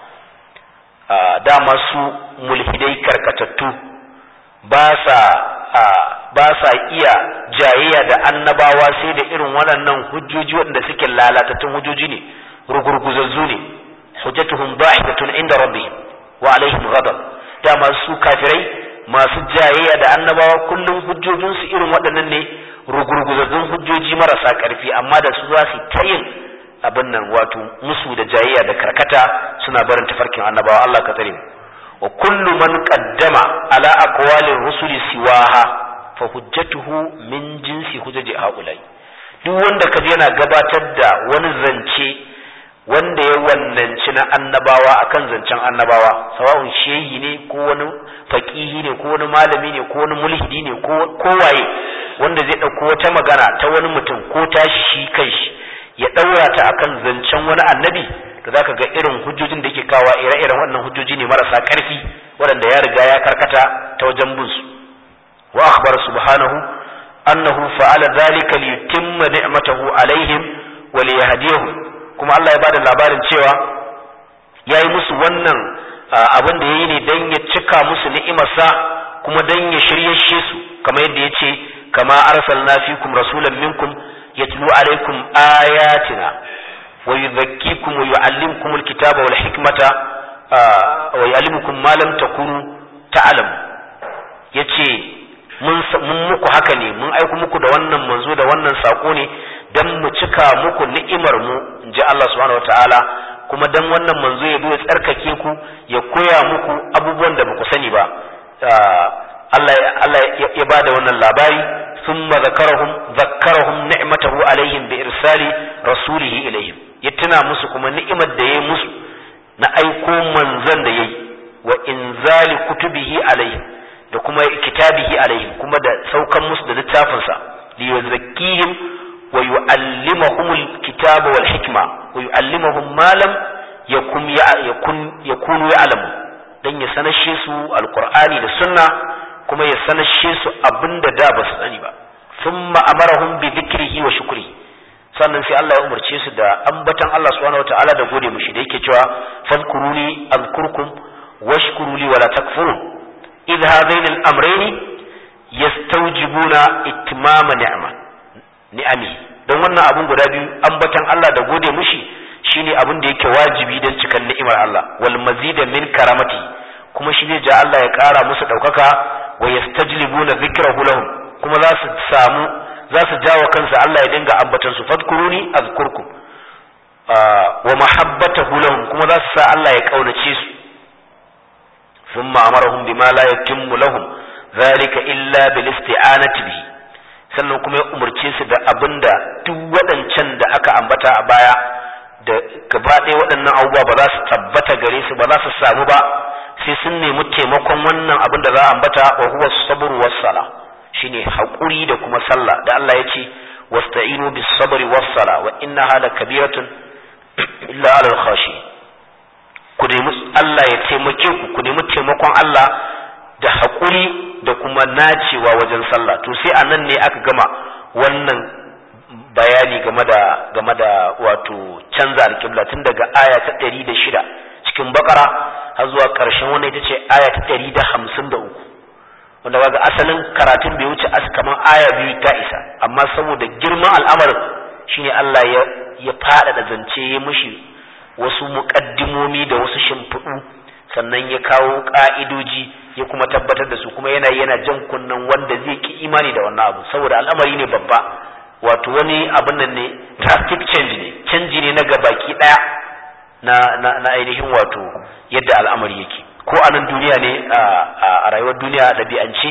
da masu mulhidai karkatattu ba sa ba sa iya jayayya da annabawa sai da irin waɗannan hujjoji waɗanda suke lalatattun hujjoji ne rugurguzazzu ne hujjatuhum dahidatun inda rabbihim wa alaihim ghadab da masu kafirai masu jayayya da annabawa kullum hujjojinsu irin waɗannan ne rugurguzazzun hujjoji marasa ƙarfi amma da su za su ta yin abin nan wato musu da jayayya da karkata suna barin tafarkin annabawa Allah ka tsare mu wa kullu man qaddama ala aqwalir rusuli siwaha fa hujjatuhu min jinsi hujjaji haulai duk wanda kaje yana gabatar da wani zance wanda ya wannanci na annabawa akan zancen annabawa sawa'un shehi ne ko wani faqihi ne ko wani malami ne ko wani mulhidi ne ko kowaye wanda zai dauko wata magana ta wani mutum ko ta shi kanshi ya daura ta akan zancen wani annabi da zaka ga irin hujjojin da yake kawa ire-iren wannan hujjoji ne marasa karfi waɗanda ya riga ya karkata ta wajen bin su wa akhbara subhanahu annahu fa'ala dhalika li yutimma ni'matahu alaihim wa li yahdiyahum kuma Allah ya bada labarin cewa yayi musu wannan abin da yayi ne dan ya cika musu ni'imarsa kuma dan ya shiryashe su kamar yadda yace kama arsalna fikum rasulan minkum yatlu alaykum ayatina wa yudhakkikum wa yuallimukum alkitaba wal hikmata wa yuallimukum ma lam takunu ta'lamu yace mun mun muku haka ne mun aika muku da wannan manzo da wannan sako ne dan mu cika muku ni'imar mu inji Allah subhanahu wataala kuma dan wannan manzo ya zo ya tsarkake ku ya koya muku abubuwan da baku sani ba Allah Allah ya bada wannan labari thumma zakarahum zakarahum ni'matahu alaihim bi irsali rasulihi ilaihim ya tuna musu kuma ni'imar da yayi musu na aiko manzon da yayi wa inzali kutubihi alaihim da kuma kitabihi alaihim kuma da saukan musu da littafin sa li yuzakkihim wa yuallimuhum alkitaba wal hikma wa yuallimuhum ma lam yakun yakun yakunu ya'lamu dan ya sanashe su alqur'ani da sunna kuma ya sanashe su abinda da ba su sani ba thumma amarahum bi dhikrihi wa shukrihi sannan sai Allah ya umarce su da ambatan Allah subhanahu wataala da gode mishi da yake cewa fadkuruni azkurkum washkuru li wala takfurun idh hadain al-amrayn yastawjibuna itmama ni'ma ni'ami dan wannan abun guda biyu ambatan Allah da gode mishi shine abin da yake wajibi dan cikan ni'imar Allah wal mazida min karamati kuma shi ne ja Allah ya kara musu daukaka wa yastajlibuna dhikrahu lahum kuma za su samu za su jawo kansu Allah ya dinga ambatan su fadkuruni azkurkum wa mahabbatahu lahum kuma za su sa Allah ya kaunace su thumma amarahum bima la yatimmu lahum zalika illa bil isti'anati bihi sannan kuma ya umurce su da abinda duk wadancan da aka ambata a baya da gaba ɗaya waɗannan abubuwa ba za su tabbata gare su ba za su samu ba sai sun nemi taimakon wannan abin da za a ambata wa huwa sabr was sala shine hakuri da kuma sallah da Allah yace wasta'inu bis sabri was sala wa innaha lakabiratun illa 'alal khashi ku nemi Allah ya taimake ku ku nemi taimakon Allah da hakuri da kuma nacewa wajen sallah to sai anan ne aka gama wannan bayani game da game da wato canza alƙibla tun daga aya ta ɗari da shida cikin bakara har zuwa ƙarshen wannan ita ce aya ta ɗari da hamsin da uku wanda kaga asalin karatun bai wuce as kaman aya biyu ta isa amma saboda girman al'amarin shine Allah ya ya fada da zance ya mushi wasu muqaddimomi da wasu shimfiɗu sannan ya kawo ka'idoji ya kuma tabbatar da su kuma yana yana jan kunnan wanda zai ki imani da wannan abu saboda al'amari ne babba wato wani abin nan ne drastic change ne canji ne na gabaki daya na na, na ainihin wato yadda al'amari yake ko a nan duniya ne a rayuwar duniya dabi'ance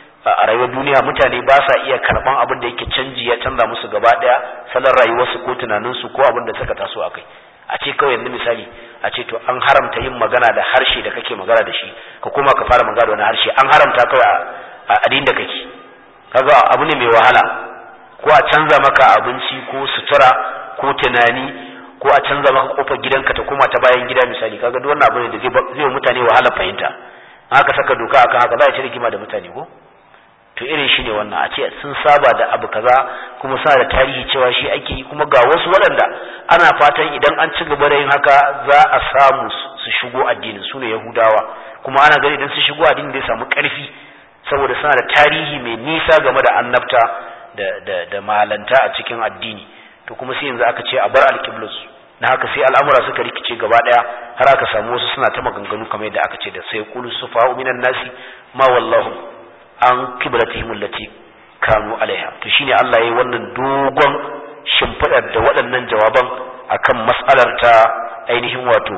a rayuwar duniya mutane ba sa iya karban abin da yake canji ya canza musu gaba daya salon rayuwarsu ko tunaninsu ko abin da suka taso akai a ce kawai yanzu misali a ce to an haramta yin magana da harshe da kake magana da shi ka koma ka fara magana da wani harshe an haramta kawai a addinin da kake kaga abu ne mai wahala ko a canza maka abinci ko sutura ko tunani ko a canza maka kofar gidanka ta koma ta bayan gida misali kaga duk wannan abu ne da zai zai mutane wahala fahimta haka saka doka akan haka za a ci rigima da mutane ko to irin shi ne wannan a ce sun saba da abu kaza kuma sa da tarihi cewa shi ake yi kuma ga wasu waɗanda ana fatan idan an ci gaba da yin haka za a samu su shigo addinin su ne yahudawa kuma ana gani idan su shigo addinin zai samu ƙarfi saboda suna da tarihi mai nisa game da annabta da da da malanta a cikin addini to kuma sai yanzu aka ce a bar alqiblus na haka sai al'amura suka rikice gaba daya har aka samu wasu suna ta maganganu kamar yadda aka ce da sai qulu sufa'u minan nasi ma wallahu an qiblatihim allati kanu alaiha to shine Allah yayi wannan dogon shimfidar da waɗannan jawaban akan mas'alar ta ainihin wato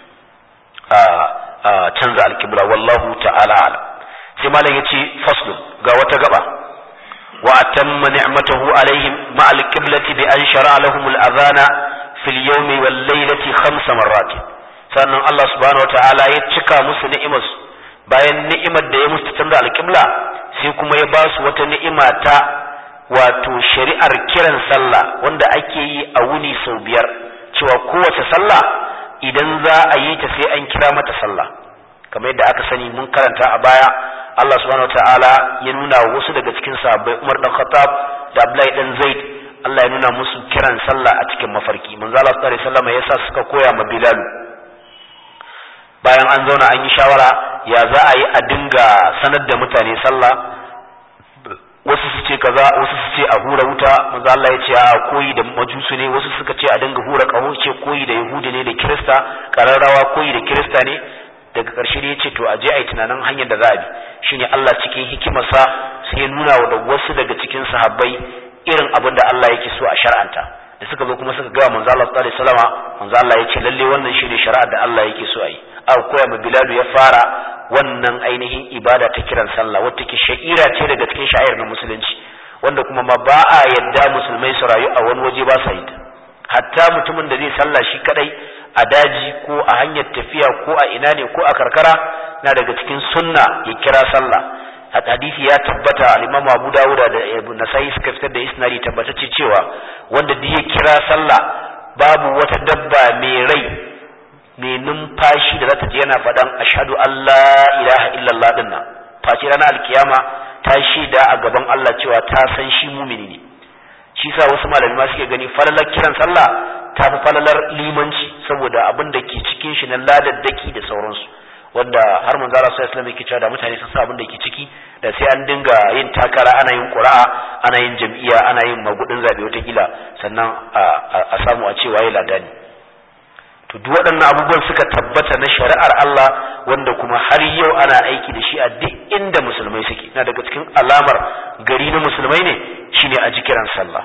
a canza alqibla wallahu ta'ala alam sai malam yace faslun ga wata gaba وأتم نعمته عليهم مع القبلة بأن شرع لهم الأذان في اليوم والليلة خمس مرات sannan Allah subhanahu wataala ya cika musu ni'imar bayan ni'imar da ya musu canza alƙibla sai kuma ya ba su wata ni'ima ta wato shari'ar kiran sallah wanda ake yi a wuni sau biyar cewa kowace sallah idan za a yi ta sai an kira mata sallah kamar yadda aka sani mun karanta a baya Allah subhanahu wataala ya nuna wasu daga cikin sahabbai Umar dan Khattab da Abdullahi dan Zaid Allah ya nuna musu kiran sallah a cikin mafarki manzo Allah sallallahu alaihi wasallam yasa suka koya ma Bilal bayan an zauna an yi shawara ya za a yi a dinga sanar da mutane sallah, wasu su ce kaza wasu su ce a hura wuta, manzo Allah ya ce a koyi da majusu ne, wasu suka ce a dinga hura kaho, ce koyi da yahudi ne da kirista, kararrawa koyi da kirista ne. Daga ƙarshe ne ya ce to a je a yi tunanin hanyar da za a bi. Shine Allah cikin hikimarsa sai ya nuna wa da wasu daga cikin sahabbai irin abin da Allah yake so a shar'anta. Da suka zo kuma suka ga manzo Allah sallallahu alaihi wasallama, manzo Allah ya ce lalle wannan shine shari'ar da Allah yake so a yi. Aka koya ma Bilal ya fara wannan ainihin ibada ta kiran sallah, wacce ke sha'ira ce daga cikin sha'ir na musulunci, wanda kuma ma ba a yadda musulmai su rayu a wani waje ba sa yi ta. Hatta mutumin da zai sallah shi kadai a daji ko a hanyar tafiya ko a ina ne ko a karkara na daga cikin sunna ya kira sallah. Hadisi ya tabbata al-Imam Abu Dawud da Ibn Nasa'i suka fitar da isnadi tabbatacce cewa wanda duk ya kira sallah babu wata dabba mai rai mai numfashi da zata je yana faɗan ashhadu an la ilaha illallah dinna face ranar alkiyama ta shaida a gaban Allah cewa ta san shi mumini ne. Shi sa wasu malami ma suke gani falalar kiran sallah ta fi falalar limanci saboda abin da ke cikin shi na ladaddaki da sauransu, wanda har manzo Allah sallallahu alaihi wasallam yake cewa da mutane sun sa abin da ke ciki da sai an dinga yin takara, ana yin qura'a, ana yin jam'iyya, ana yin magudin zabe wata kila sannan a samu a cewa yayi ladani. To duk waɗannan abubuwan suka tabbata na shari'ar Allah wanda kuma har yau ana aiki da shi a duk inda musulmai suke. Na daga cikin alamar gari na musulmai ne shine a ji kiran sallah.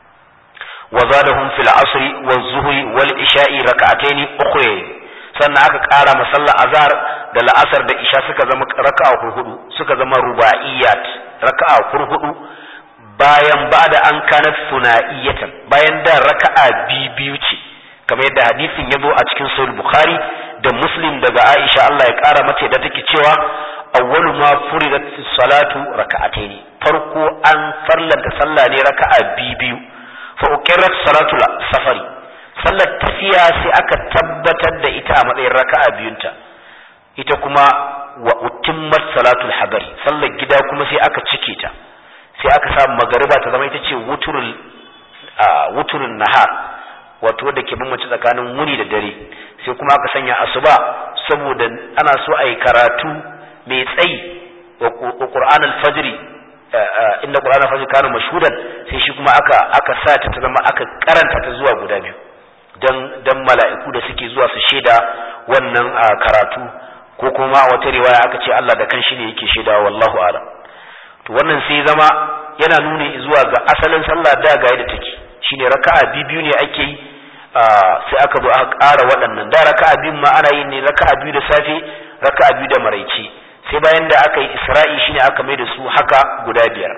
Wa zadahum fil asri waz zuhri wal isha'i rak'atayn ukhrayn. Sannan aka ƙara masalla azhar da la'asar da isha suka zama raka'a hurhudu, suka zama rubaiyat, raka'a hurhudu bayan ba'da an kanat suna'iyatan, bayan da raka'a biyu ce. Kamar yadda hadisin ya zo a cikin sahih Bukhari da Muslim daga Aisha Allah ya kara mata da take cewa awwalu ma furidat fi salatu raka'atayn, farko an farlanta sallah ne raka'a biyu. Fa uqirrat salatu safari, sallar tafiya sai aka tabbatar da ita a matsayin raka'a biyunta. Ita kuma wa utimmat salatul hadari, sallar gida kuma sai aka cike ta, sai aka sa magariba ta zama ita ce wuturul wuturun nahar, wato wadda ke bambance tsakanin wuni da dare. Sai kuma aka sanya asuba saboda ana so a yi karatu mai tsayi wa Qur'an al-Fajr, inda Qur'an al-Fajr kana mashhudan, sai shi kuma aka aka sa ta ta zama aka karanta ta zuwa guda biyu dan dan mala'iku da suke zuwa su sheda wannan karatu, ko kuma wata riwaya aka ce Allah da kanshi ne yake sheda, wallahu a'lam. To wannan sai zama yana nuni zuwa ga asalin sallah da ga yadda take, shine raka'a biyu ne ake yi, sai aka zo aka ƙara waɗannan. Da raka'a biyu ma ana yin ne raka'a biyu da safe, raka'a biyu da maraice, sai bayan da aka yi Isra'i shine aka mai da su haka guda biyar.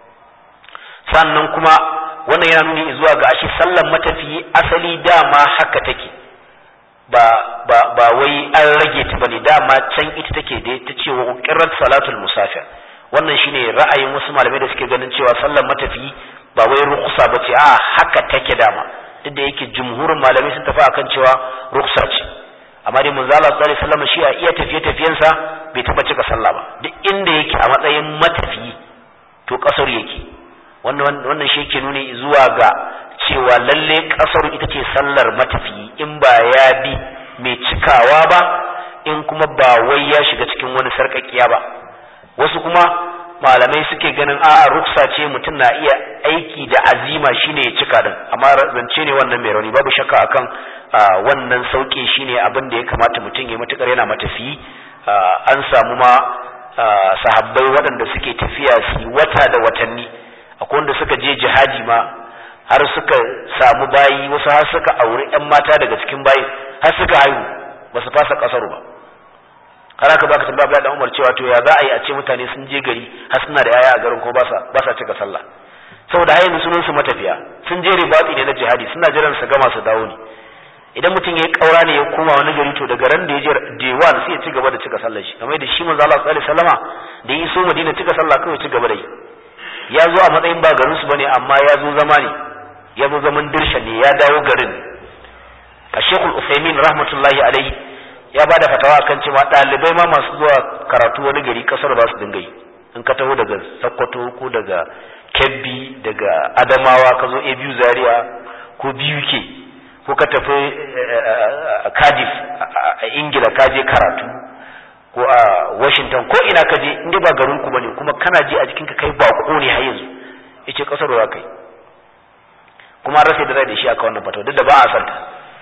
Sannan kuma wannan yana nuni zuwa ga ashe sallar matafiyi asali dama haka take, ba ba ba wai an rage ta bane, dama can ita take da ta ce wa qirrat salatul musafir. Wannan shine ra'ayin wasu malamai da suke ganin cewa sallar matafiyi ba wai rukhsa bace, a haka take dama, duk da yake jumhurin malamai sun tafi akan cewa rukhsa ce. Amma dai manzo Allah sallallahu alaihi wasallam shi a iya tafiye tafiyensa bai taba cika sallah ba, duk inda yake a matsayin matafiyi to kasar yake. wannan wannan shi yake nuni zuwa ga cewa lalle kasar ita ce sallar matafiyi, in ba ya bi mai cikawa ba, in kuma ba wai ya shiga cikin wani sarkakiya ba. Wasu kuma malamai suke ganin a'a ruksa ce, mutum na iya aiki da azima shine ya cika din, amma zance ne wannan mai rauni, babu shakka akan wannan sauke shine abin da ya kamata mutum ya matukar yana matafiyi. An samu ma sahabbai waɗanda suke tafiya su wata da watanni, akwai wanda suka je jihadi ma har suka samu bayi, wasu har suka auri ƴan mata daga cikin bayi har suka haihu, ba su fasa kasaru ba. har aka baka tambaya Abdullahi dan Umar cewa to ya za a yi a ce mutane sun je gari har suna da yaya a garin ko ba sa ba sa cika sallah, saboda hayin sunan su matafiya, sun je ribati ne na jihadi, suna jiran su gama su dawo ne. Idan mutum yayi kaura ne ya koma wani gari, to daga ran da ya je day one sai ya ci gaba da cika sallar shi, kamar da shi manzo Allah sallallahu alaihi wasallama da ya iso Madina cika sallah kawai ci gaba da yi. Ya zo a matsayin ba garin su bane, amma ya zo zama ne, ya zo zaman dirsha ne, ya dawo garin. A Sheikhul Uthaymeen rahmatullahi alaihi ya bada fatawa kan cewa dalibai ma masu zuwa karatu wani gari kasar ba su dinga yi. In ka taho daga Sokoto ko daga Kebbi daga Adamawa ka zo A B U Zaria ko B U K ko ka tafi Cardiff a Ingila ka je karatu ko a Washington ko ina ka je inda ba garin ku bane kuma kana ji a jikinka kai bako ne har yanzu yace kasar wa kai kuma rasa da rai da shi aka wannan fatawa duk da ba a santa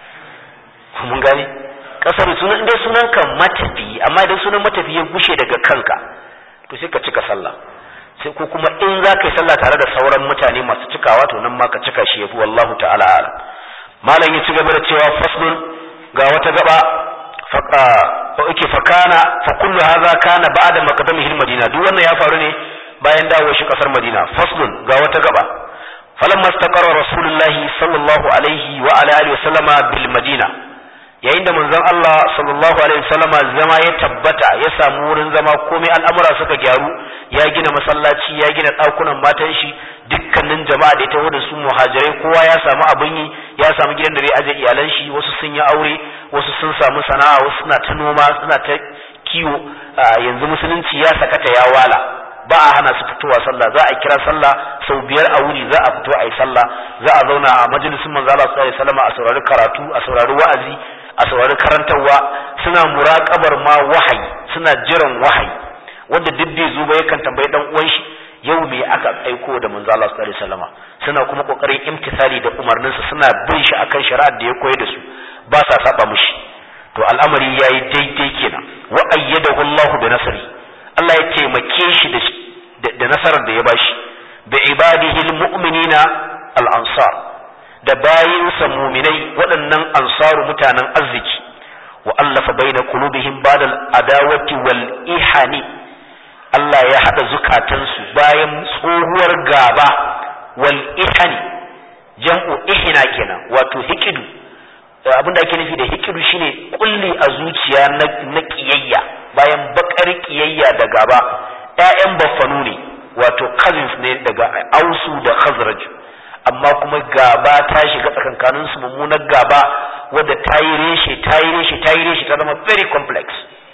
mun gane kasar sunan inda sunan ka matafi amma idan sunan matafi ya gushe daga kanka to sai ka cika sallah sai ko kuma in za ka yi sallah tare da sauran mutane masu cikawa to nan ma ka cika shi yafi wallahu ta'ala a'lam malam ya ci gaba da cewa faslun ga wata gaba faqa ko yake fakana fa kullu hadha kana ba'da maqdamihi al-madina duk wannan ya faru ne bayan dawo shi kasar Madina faslun ga wata gaba falamma istaqara rasulullahi sallallahu alaihi wa ala alihi wa sallama bil madina yayin da manzon Allah sallallahu alaihi wasallama zama ya tabbata ya samu wurin zama komai al'amura suka gyaru ya gina masallaci ya gina dakunan matan shi dukkanin jama'a da ita da su muhajirai kowa ya samu abin yi ya samu gidan da zai aje iyalan shi wasu sun yi aure wasu sun samu sana'a wasu suna ta noma suna ta kiwo yanzu musulunci ya sakata ya wala ba a hana su fitowa sallah za a kira sallah sau biyar a wuni za a fito a yi sallah za a zauna a majalisin manzo Allah sallallahu alaihi wasallama a saurari karatu a saurari wa'azi a saurari karantarwa suna muraƙabar ma wahayi suna jiran wahayi wanda duk bai zo ba yakan tambayi dan uwan shi yau me aka aiko da manzo Allah sallallahu alaihi wasallama suna kuma kokarin imtisali da umarninsa suna bin shi akan shari'ar da ya koyar da su ba sa saba mushi to al'amari yayi daidai kenan wa ayyadahu Allah bi nasri Allah ya taimake shi da da nasarar da ya bashi bi ibadihi almu'minina al-ansar da bayinsa muminai waɗannan ansaru mutanen arziki wa allafa baina qulubihim ba'da al-adawati wal ihani Allah ya hada zukatansu bayan tsohuwar gaba wal ihani jam'u ihna kenan wato hikidu abinda ake nufi da hikidu shine kulli a zuciya na, na kiyayya bayan bakar kiyayya da gaba ƴaƴan baffanu ne wato cousins ne daga Ausu da Khazraj amma kuma gaba ta shiga tsakankanin su mummunar gaba wadda ta yi reshe ta yi reshe ta yi reshe ta zama very complex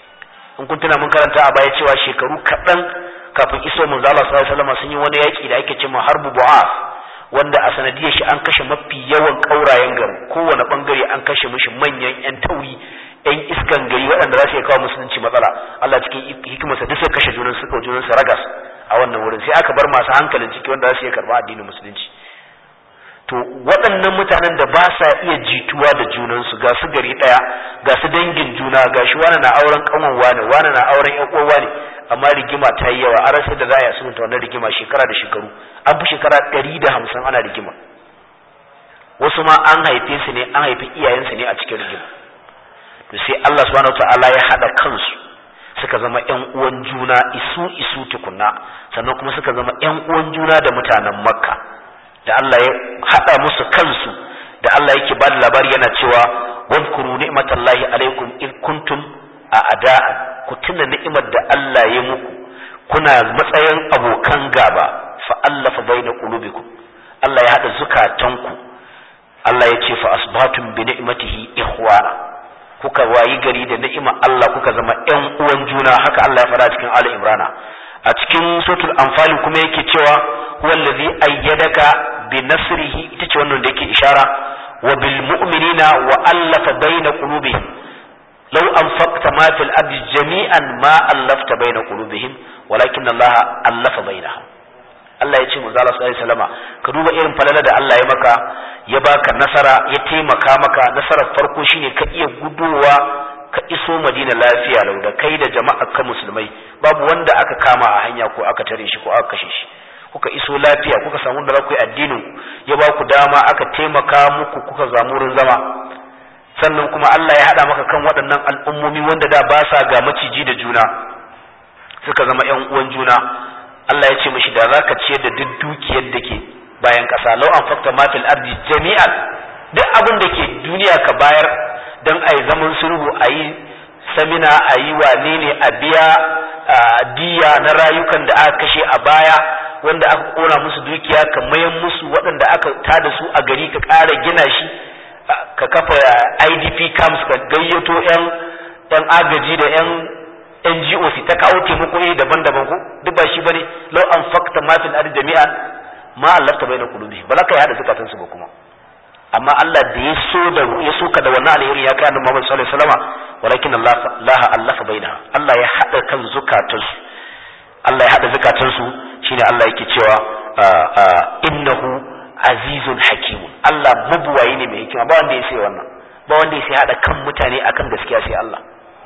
in kun tuna mun karanta a baya cewa shekaru kaɗan kafin iso manzo Allah sallallahu alaihi wasallam sun yi wani yaki da ake cewa harbu bu'af wanda a sanadiyar shi an kashe mafi yawan kaurayen garin kowane bangare an kashe mishi manyan yan tauri yan iskan gari waɗanda za su iya kawo musulunci matsala Allah cikin hikimarsa duk sai kashe junan suka junan su ragas a wannan wurin sai aka bar masu hankalin ciki wanda za su iya karɓa addinin musulunci to waɗannan mutanen da ba sa iya jituwa da junansu ga su gari ɗaya ga su dangin juna ga shi wani na auren ƙanwan wani wani na auren ƴan uwa wani amma rigima ta yi yawa an rasa da za a yi sunanta wannan rigima shekara da shekaru an fi shekara ɗari da hamsin ana rigima wasu ma an haife su ne an haifi iyayensu ne a cikin rigima to sai Allah subhanahu wataala ya haɗa kansu suka zama ƴan uwan juna isu isu tukunna sannan kuma suka zama ƴan uwan juna da mutanen Makka da Allah ya hada musu kansu da Allah yake ba da labari yana cewa wadhkuru ni'matallahi alaikum id kuntum a'da'a ku tuna ni'imar da Allah ya muku kuna matsayin abokan gaba fa allafa baina qulubikum Allah ya hada zukatanku Allah ya ce fa asbatum bi ni'matihi ikhwana kuka wayi gari da ni'imar Allah kuka zama ƴan uwan juna haka Allah ya faɗa cikin Ali Imran a cikin suratul anfal kuma yake cewa huwa allazi ayyadaka bi nasrihi ita ce wannan da yake ishara wa bil mu'minina wa allafa baina qulubihim law anfaqta ma fil ardi jami'an ma allafta baina qulubihim walakin Allah allafa bainahum Allah ya ce manzo Allah sallallahu alaihi wasallama ka duba irin falala da Allah ya maka ya baka nasara ya taimaka maka nasarar farko shine ka iya gudowa ka iso Madina lafiya lau da kai da jama'a ka musulmai babu wanda aka kama a hanya ko aka tare shi ko aka kashe shi kuka iso lafiya kuka samu da ku addinin ya ba ku dama aka taimaka muku kuka zamu wurin zama sannan kuma Allah ya hada maka kan waɗannan al'ummomi wanda da ba sa ga maciji da juna suka zama ƴan uwan juna Allah ya ce mishi da zaka ciyar da duk dukiyar da ke bayan ƙasa law an fakta ma fil ardi jami'an duk abin da ke duniya ka bayar dan ai zaman sulhu ayi samina ayi wane ne a biya diya na rayukan da aka kashe a baya wanda aka kona musu dukiya ka mayan musu waɗanda aka tada su a gari ka ƙara gina shi ka kafa I D P camps ka gayyato ƴan ƴan agaji da ƴan N G O ta kawo taimako daban-daban ko duk ba shi bane law an fakta ma fil ardi jami'an ma allafta baina qulubi ba za ka yada zakatun su ba kuma amma Allah da ya so da ya soka da wannan alheri ya kai annabi Muhammad sallallahu alaihi wasallam walakin Allah la allafa baina Allah ya hada kan zukatansu Allah ya hada zukatansu shine Allah yake cewa innahu azizun hakim Allah mabuwayi ne mai hikima ba wanda ya sai wannan ba wanda ya sai hada kan mutane akan gaskiya sai Allah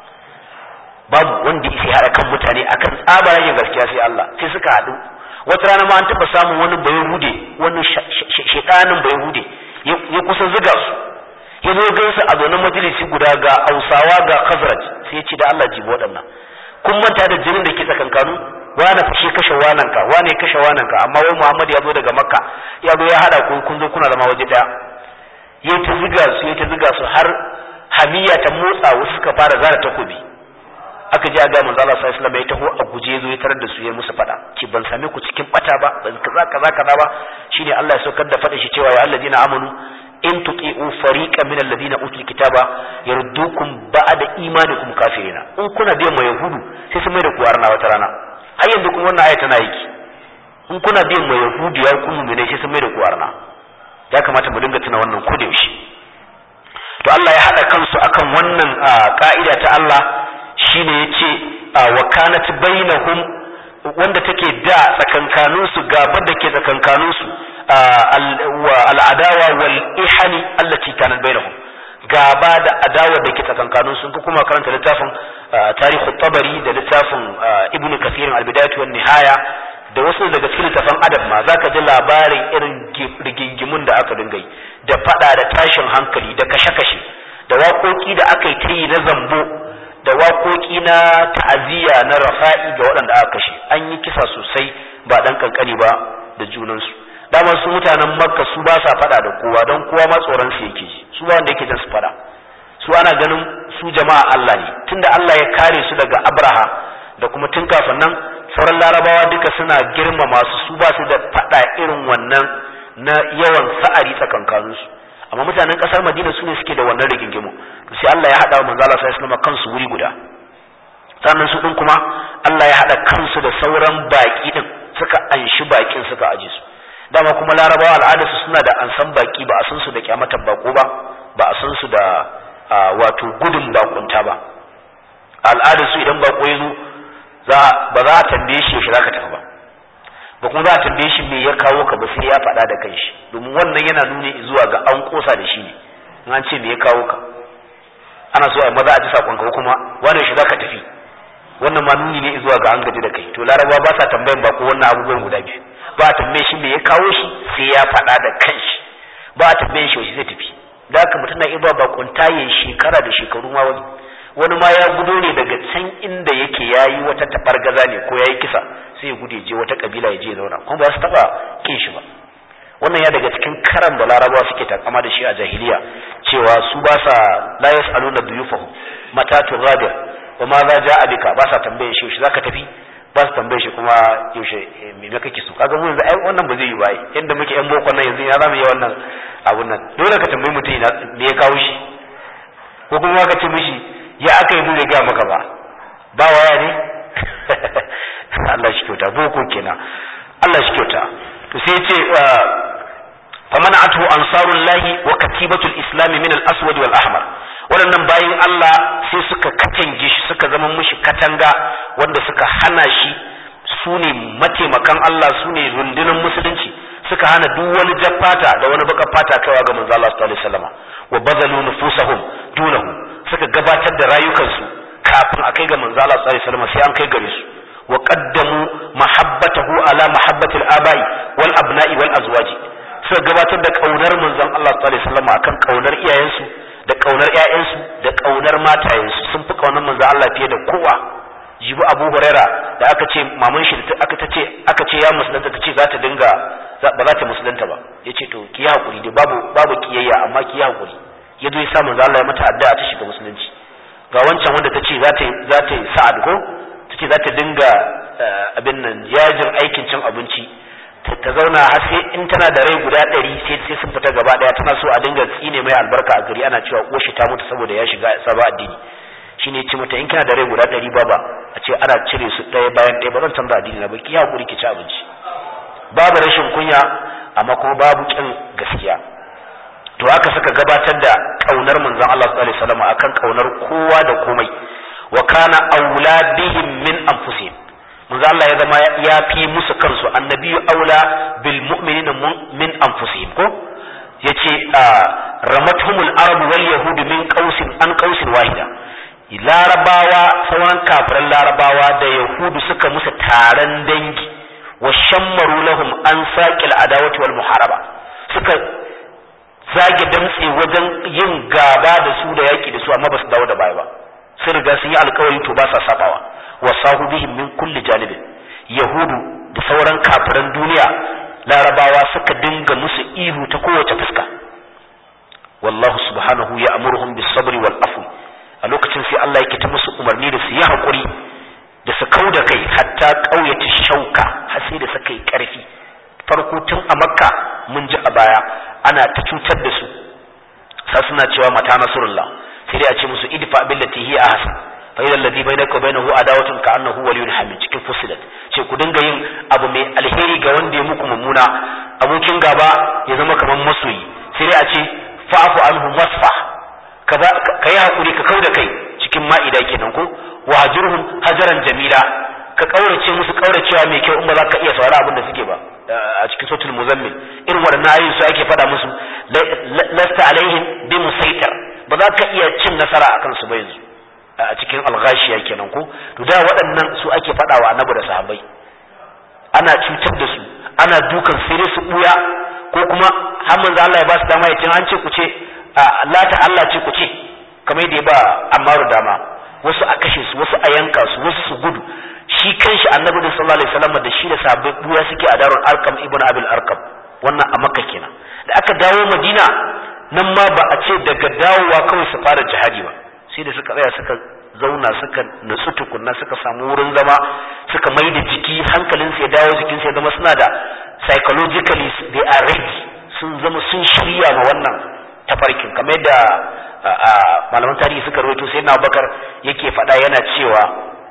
babu wanda ya sai hada kan mutane akan tsabaragen gaskiya sai Allah sai suka hadu wata rana ma an taba samun wani bayahude wani shedanin bayahude ya kusa zuga su ya zo gansu a zonin majalisi guda ga Hausawa ga Khazraj sai ya ce da Allah jibo waɗannan kun manta da jinin da ke tsakankanin wani fashe kashe wananka wani ya kashe wananka amma wai Muhammad ya zo daga Makka ya zo ya hada ku kun zo kuna zama waje daya ya ta zuga su ya ta zuga su har hamiya ta motsa wasu suka fara zara takobi aka ji ga manzo Allah sallallahu alaihi wasallam ya taho a guje zo ya tarar da su ya musu fada ce ban same ku cikin bata ba ban kaza kaza kaza ba shine Allah ya saukar da fada shi cewa ya alladina amanu in tuqi'u fariqan min alladina utul kitaba yaruddukum ba'da imanikum kafirina in kuna biyan mai yahudu sai su mai da ku arna wata rana har yanzu kuma wannan aya tana yi in kuna biyan mai yahudu ya ku mu'mine sai su mai da ku arna ya kamata mu dinga tuna wannan ko da yaushe to Allah ya hada kansu akan wannan ka'ida ta Allah shine yace wa kanat bainahum wanda take da tsakankanin su gaba da ke tsakankanin su al-adawa wal ihani allati kanat bainahum gaba da adawa da ke tsakankanin su kuma karanta littafin tarikh at-tabari da littafin ibnu kathir al-bidayah wan nihaya da wasu daga cikin littafan adab ma zaka ji labarin irin rigingimun da aka dinga yi da fada da tashin hankali da kashe-kashe da waƙoƙi da aka yi ta yi na zambo da waƙoƙi na ta'aziyya na rafa'i ga waɗanda aka kashe an yi kisa sosai ba dan kankani ba da junansu dama su mutanen makka su ba sa fada da kowa don kowa ma tsoron su yake ji su ba wanda yake jin su fada su ana ganin su jama'a Allah ne tunda Allah ya kare su daga Abraha da kuma tun kafin nan sauran larabawa duka suna girmama su su ba su da fada irin wannan na yawan sa'ari tsakankaninsu amma mutanen kasar Madina su ne suke da wannan rigingimu to sai Allah ya hada wa manzo Allah sallallahu alaihi wasallam kansu wuri guda sannan su din kuma Allah ya hada kansu da sauran baki din suka anshi bakin suka aje su dama kuma larabawa al'ada su suna da ansan baki ba a san su da kyamatar bako ba ba a san su da wato gudun bakunta ba al'ada su idan bako yazo za ba za a tambaye shi shi zaka tafi ba ba kuma za a tambaye shi me ya kawo ka ba sai ya faɗa da kanshi domin wannan yana nuni zuwa ga an kosa da shi ne in an ce me ya kawo ka ana so ai maza a ji sakon ka kuma wannan shi zaka tafi wannan ma nuni ne zuwa ga an gaji da kai to larabawa ba sa tambayan ba ko wannan abubuwan guda biyu ba a tambaye shi me ya kawo shi sai ya faɗa da kanshi ba a tambaye shi shi zai tafi da haka mutum na iya ba kuntaye shekara da shekaru ma wani wani ma ya gudo ne daga can inda yake yayi wata tabargaza ne ko yayi kisa sai ya gude je wata kabila ya je zauna kuma ba su taba kin shi ba wannan ya daga cikin karam da larabawa suke takama da shi a jahiliya cewa su ba sa la yasaluna duyufahum mata tughadir wa ma za ja'a bika ba sa tambaye shi zaka tafi ba su tambaye shi kuma yaushe me me kake so kaga mu yanzu ai wannan ba zai yi ba yanda muke yan boko nan yanzu ya zamu yi wannan abun nan dole ka tambayi mutum ina me ya kawo shi ko kuma ka ce mishi ya aka yi zai ga maka ba ba waya ne Allah shi kyauta boko kenan Allah shi kyauta to sai ce famana'atu ansarullahi wa katibatul islam min al-aswad wal ahmar waɗannan bayin Allah sai suka katange shi suka zama mishi katanga wanda suka hana shi su ne mataimakan Allah su ne rundunar musulunci suka hana duk wani jaffata da wani baka fata kaiwa ga manzo Allah sallallahu alaihi wasallam wa bazalu nufusahum dunahu suka gabatar da rayukansu kafin a kai ga manzo Allah sallallahu alaihi wasallam sai an kai gare su wa qaddamu mahabbatahu ala mahabbati al-abai wal abna'i wal azwaji suka gabatar da kaunar manzon Allah sallallahu alaihi wasallam akan kaunar iyayensu da kaunar ƴaƴansu da kaunar matayensu sun fi kaunar manzon Allah fiye da kowa jibu Abu Huraira da aka ce maman shi aka tace aka ce ya musulunta tace za ta dinga ba za ta musulunta ba yace to ki hakuri dai babu babu kiyayya amma ki hakuri yazo ya sa manzon Allah ya mata addu'a ta shiga musulunci ga wancan wanda tace za ta za ta sa'ad ko tace za ta dinga abin nan yajin aikin cin abinci ta zauna har sai in tana da rai guda ɗari sai sai sun fita gaba daya tana so a dinga tsine mai albarka a gari ana cewa uwar shi ta mutu saboda ya shiga sabon addini shine ya ce mata in kina da rai guda ɗari baba a ce ana cire su ɗaya bayan ɗaya ba zan canza addini na ba ki hakuri ki ci abinci babu rashin kunya amma kuma babu kin gaskiya to aka saka gabatar da kaunar manzon Allah sallallahu alaihi wasallam akan kaunar kowa da komai wa kana aula bihim min anfusihim manzon Allah ya zama ya fi musu kansu annabiyyu aula bil mu'minina min anfusihim ko yace ramathumul arab wal yahud min qausin an qausin wahida larabawa sauran kafiran larabawa da yahudu suka musu taron dangi wa shammaru lahum an saqil adawati wal muharaba suka zage damtse wajen yin gaba da su da yaki da su amma ba su dawo da baya ba sun riga sun yi alkawari to ba sa sabawa wasahu bihim min kulli janibin yahudu da sauran kafiran duniya larabawa suka dinga musu ihu ta kowace fuska wallahu subhanahu ya'muruhum bis sabri wal afwi a lokacin sai Allah yake ta musu umarni da su yi hakuri da su kauda kai hatta kauyata shauka har sai da suka yi karfi farko tun a makka mun ji a baya ana ta cutar da su sai suna cewa mata nasrullah sai dai a ce musu idfa billati hi ahsan fa idza alladhi bainaka wa bainahu adawatun ka annahu waliyyun hamid cikin fusilat ce ku dinga yin abu mai alheri ga wanda ya muku mummuna abokin gaba ya zama kamar masoyi sai dai a ce fa'fu anhu wasfa kaza kai hakuri ka kauda kai cikin ma'ida kenan ko wajurhum hajaran jamila ka kaurace musu kauracewa mai kyau in ba za ka iya saurara abin da suke ba a cikin suratul muzammil irin waɗannan ayoyi su ake faɗa musu lasta alaihim bi musaitar ba za ka iya cin nasara akan su ba yanzu a cikin al-ghashiya kenan ko to da waɗannan su ake faɗa wa annabi da sahabbai ana cutar da su ana dukan sai su buya ko kuma har manzo Allah ya ba su dama ya ce an ce ku ce lata Allah ce ku ce kamar yadda ya ba Ammaru dama wasu a kashe su wasu a yanka su wasu su gudu shi kanshi annabi sallallahu alaihi wasallam da shi da sahabbai buya suke a darul arqam ibn abil arqam wannan a makka kenan da aka dawo madina nan ma ba a ce daga dawowa kawai su fara jihadi ba sai da suka tsaya suka zauna suka nutsu tukunna suka samu wurin zama suka mai da jiki hankalin su ya dawo jikin su ya zama suna da psychologically they are ready sun zama sun shirya ma wannan tafarkin kamar da malaman tarihi suka rawaito sai na Abubakar yake faɗa yana cewa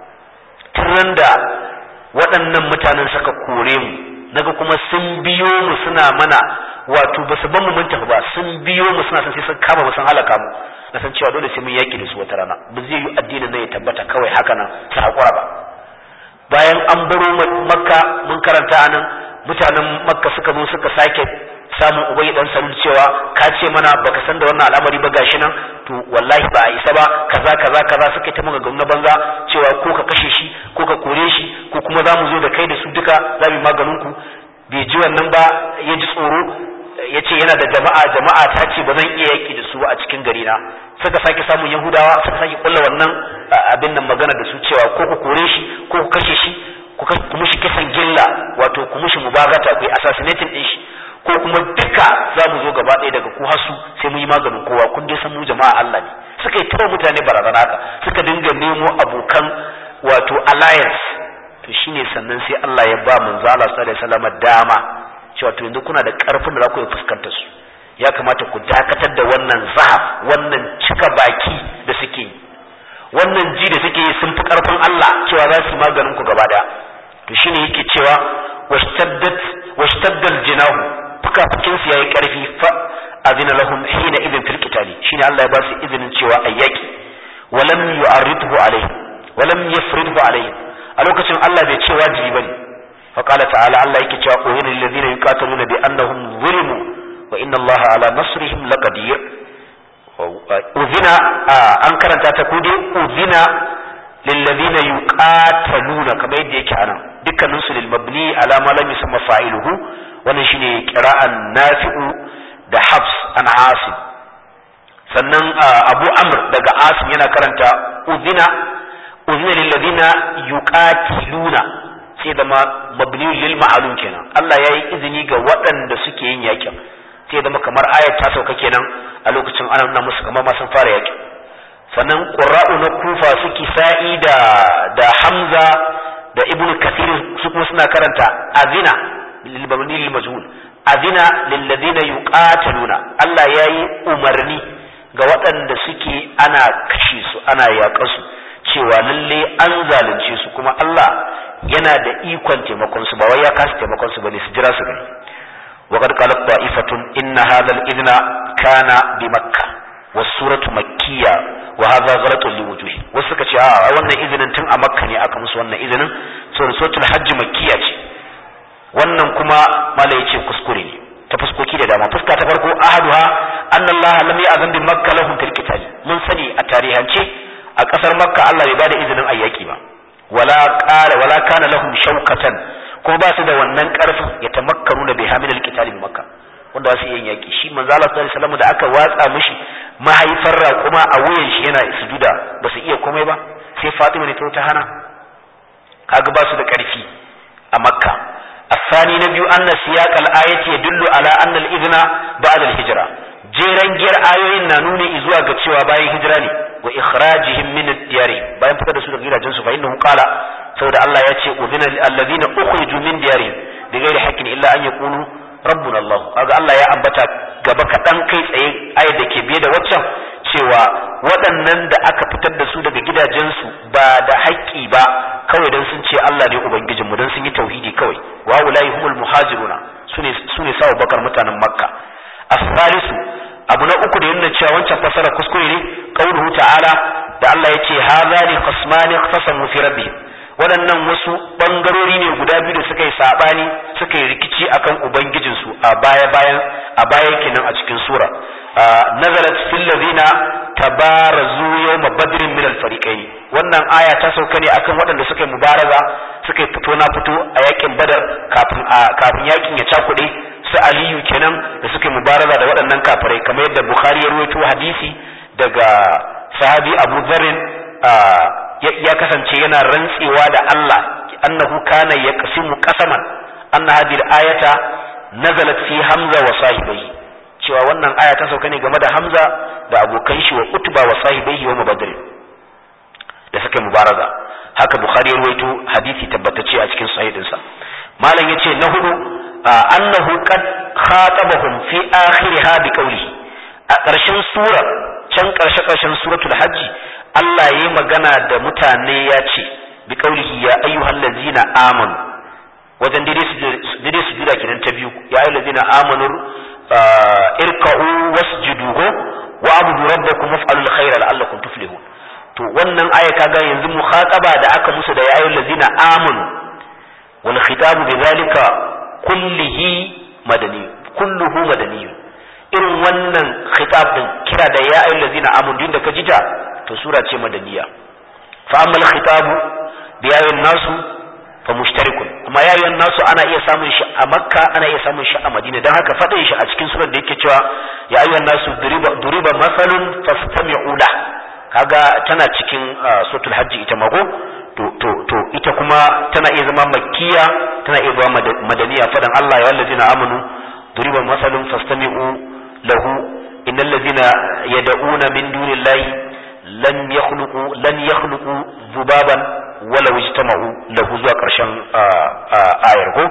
tun da waɗannan mutanen suka kore mu naga kuma sun biyo mu suna mana wato basu ban mu mun tafi ba sun biyo mu suna san sai sun kama mu sun halaka mu na san cewa dole sai mun yaki da su wata rana ba zai yi addinin nan ya tabbata kawai haka nan su hakura ba bayan an baro makka mun karanta anan mutanen makka suka zo suka sake samun ubay dan salul cewa ka ce mana baka san da wannan al'amari ba gashi nan to wallahi ba a isa ba kaza kaza kaza suka ta magana na banza cewa ko ka kashe shi ko ka kore shi ko kuma za mu zo da kai da su duka za mu maganin ku bai ji wannan ba ya ji tsoro ya ce yana da jama'a jama'a ta ce ba zan iya yaki da su a cikin gari na suka sake samun yahudawa suka sake kulla wannan abin nan magana da su cewa ko ku kore shi ko ku kashe shi ku mushi kisan gilla wato ku mushi mubagata ku yi assassinating din shi ko kuma duka za mu zo gaba ɗaya daga ku hasu sai mu yi maganin kowa kun dai san mu jama'a Allah ne suka yi tawa mutane barazana haka suka dinga nemo abokan wato alliance to shine sannan sai Allah ya ba manzo Allah sallallahu alaihi wasallam dama cewa to yanzu kuna da karfin da za ku yi fuskantar su ya kamata ku dakatar da wannan zahaf wannan cika baki da suke yi wannan ji da suke yi sun fi karfin Allah cewa za su maganin ku gaba daya to shine yake cewa washtaddat washtaddal jinahu fukafukin su yayi karfi fa azina lahum hina idin fil qitali shine Allah ya ba su izinin cewa ayyaki walam yu'arridhu alayhi walam yafridhu alayhi a lokacin Allah bai ce wajibi bane fa qala ta'ala Allah yake cewa qul lil ladina yuqataluna bi annahum zulimu wa inna Allah ala nasrihim laqadir uzina an karanta ta kudi uzina lil ladina yuqataluna kamar yadda yake anan dukkanin su lil mabni ala ma lam yusamma fa'iluhu wannan shine qira'an nafi'u da hafs an asim sannan abu amr daga asim yana karanta uzina uzina lil ladina yuqatiluna sai da mabni lil ma'lum kenan Allah yayi izini ga waɗanda suke yin yakin sai da kamar ayat ta sauka kenan a lokacin ana nuna musu kamar ma sun fara yakin sannan qurra'u na kufa suke sa'i da da hamza da ibnu kathir su kuma suna karanta azina lil mabni lil majhul azina lil ladina yuqatiluna Allah yayi umarni ga waɗanda suke ana kashe su ana yaƙa su cewa lalle an zalunce su kuma Allah yana da ikon taimakon su ba wai ya kasa taimakon su bane su jira su gani wa qad qalat ta'ifatun inna hadha al-idna kana bi makkah was suratu makkiyya wa hadha ghalatun li wujuhi wasu suka ce a wannan izinin tun a makka ne aka musu wannan izinin saboda suratul hajj makkiyya ce wannan kuma mala yace kuskure ne ta fuskoki da dama fuska ta farko ahaduha anna Allah lam ya'zan bi makka lahum fil qital mun sani a tarihance a kasar makka Allah bai bada izinin ayyaki ba wala qala wala kana lahum shawkatan ko ba su da wannan karfin ya tamakkaru da bihamil qital bi makka wanda su yin yaki shi manzo Allah sallallahu alaihi wasallam da aka watsa mishi mahaifar raƙuma a wuyan shi yana sujuda ba su iya komai ba sai Fatima ne ta hana kaga ba su da karfi a makka الثاني نبي أن سياق الآية يدل على أن الإذن بعد الهجرة جيران جير آيوين نانوني إزوا قتشوا باي هجراني وإخراجهم من الديار باين فتد سورة غير جنس فإنه قال سورة الله يتي أذن الذين أخرجوا من ديارهم بغير حق إلا أن يقولوا ربنا الله هذا الله يا أنبتا gabaka dan kai tsaye ayat da ke biye da waccan cewa waɗannan da aka fitar da su daga gidajensu ba da haƙƙi ba kawai dan sun ce Allah ne ubangijinmu dan sun yi tauhidi kawai wa ulai humul muhajiruna sune sune sawa bakar mutanen makka as-salisu abu na uku da yana cewa wancan fasara kuskure ne qauluhu ta'ala da Allah yace hadhani qasmani ikhtasamu fi rabbihim waɗannan wasu bangarori ne guda biyu da suka yi sabani suka yi rikici akan ubangijinsu a baya bayan a baya kenan a cikin sura nazalat fil ladina tabarazu yawm badr min al fariqayn wannan aya ta sauka ne akan waɗanda suka yi mubaraza suka yi fito na fito a yakin badar kafin kafin yakin ya cakude su aliyu kenan da suka yi mubaraza da waɗannan kafirai kamar yadda bukhari ya rawaito hadisi daga sahabi abu dharr ya kasance yana rantsewa da Allah annahu kana yaqsimu qasaman anna hadhihi al-ayata nazalat fi hamza wa sahibihi cewa wannan aya ta sauka ne game da hamza da abokan shi wa utba wa sahibihi wa mubaddir da suka mubaraza haka bukhari ya rawaito hadisi tabbatacce a cikin sahihin sa malam yace na hudu annahu qad khatabahum fi akhiriha bi qawlihi a ƙarshen sura can ƙarshe ƙarshen suratul hajj Allah yayi magana da mutane ya ce bi qawlihi ya ayyuhallazina amanu wajen daidai su jira kinan ta biyu ya ayyuhallazina amanu irka'u wasjudu wa abudu rabbakum waf'alul khayra la'allakum tuflihun to wannan aya kaga yanzu mukhataba da aka musu da ya ayyuhallazina amanu wal khitabu bidhalika kullihi madani kulluhu madani irin wannan khitab din kira da ya ayyuhallazina amanu din da ka jita to sura ce madaniya fa amma al-khitabu bi ayyuhan nasu fa mushtarikun amma ya ayyuhan nasu ana iya samun shi a makka ana iya samun shi a madina dan haka fadin shi a cikin surar da yake cewa ya ayyuhan nasu duriba duriba masalun fastami'u la kaga tana cikin suratul hajj ita mago to to to ita kuma tana iya zama makkiya tana iya zama madaniya fadan Allah ya wallazina amanu duriba masalun fastami'u lahu innal ladina yad'una min dunillahi lan yakhluqu lan yakhluqu dhubaban wala ijtama'u lahu zuwa karshen ayar ko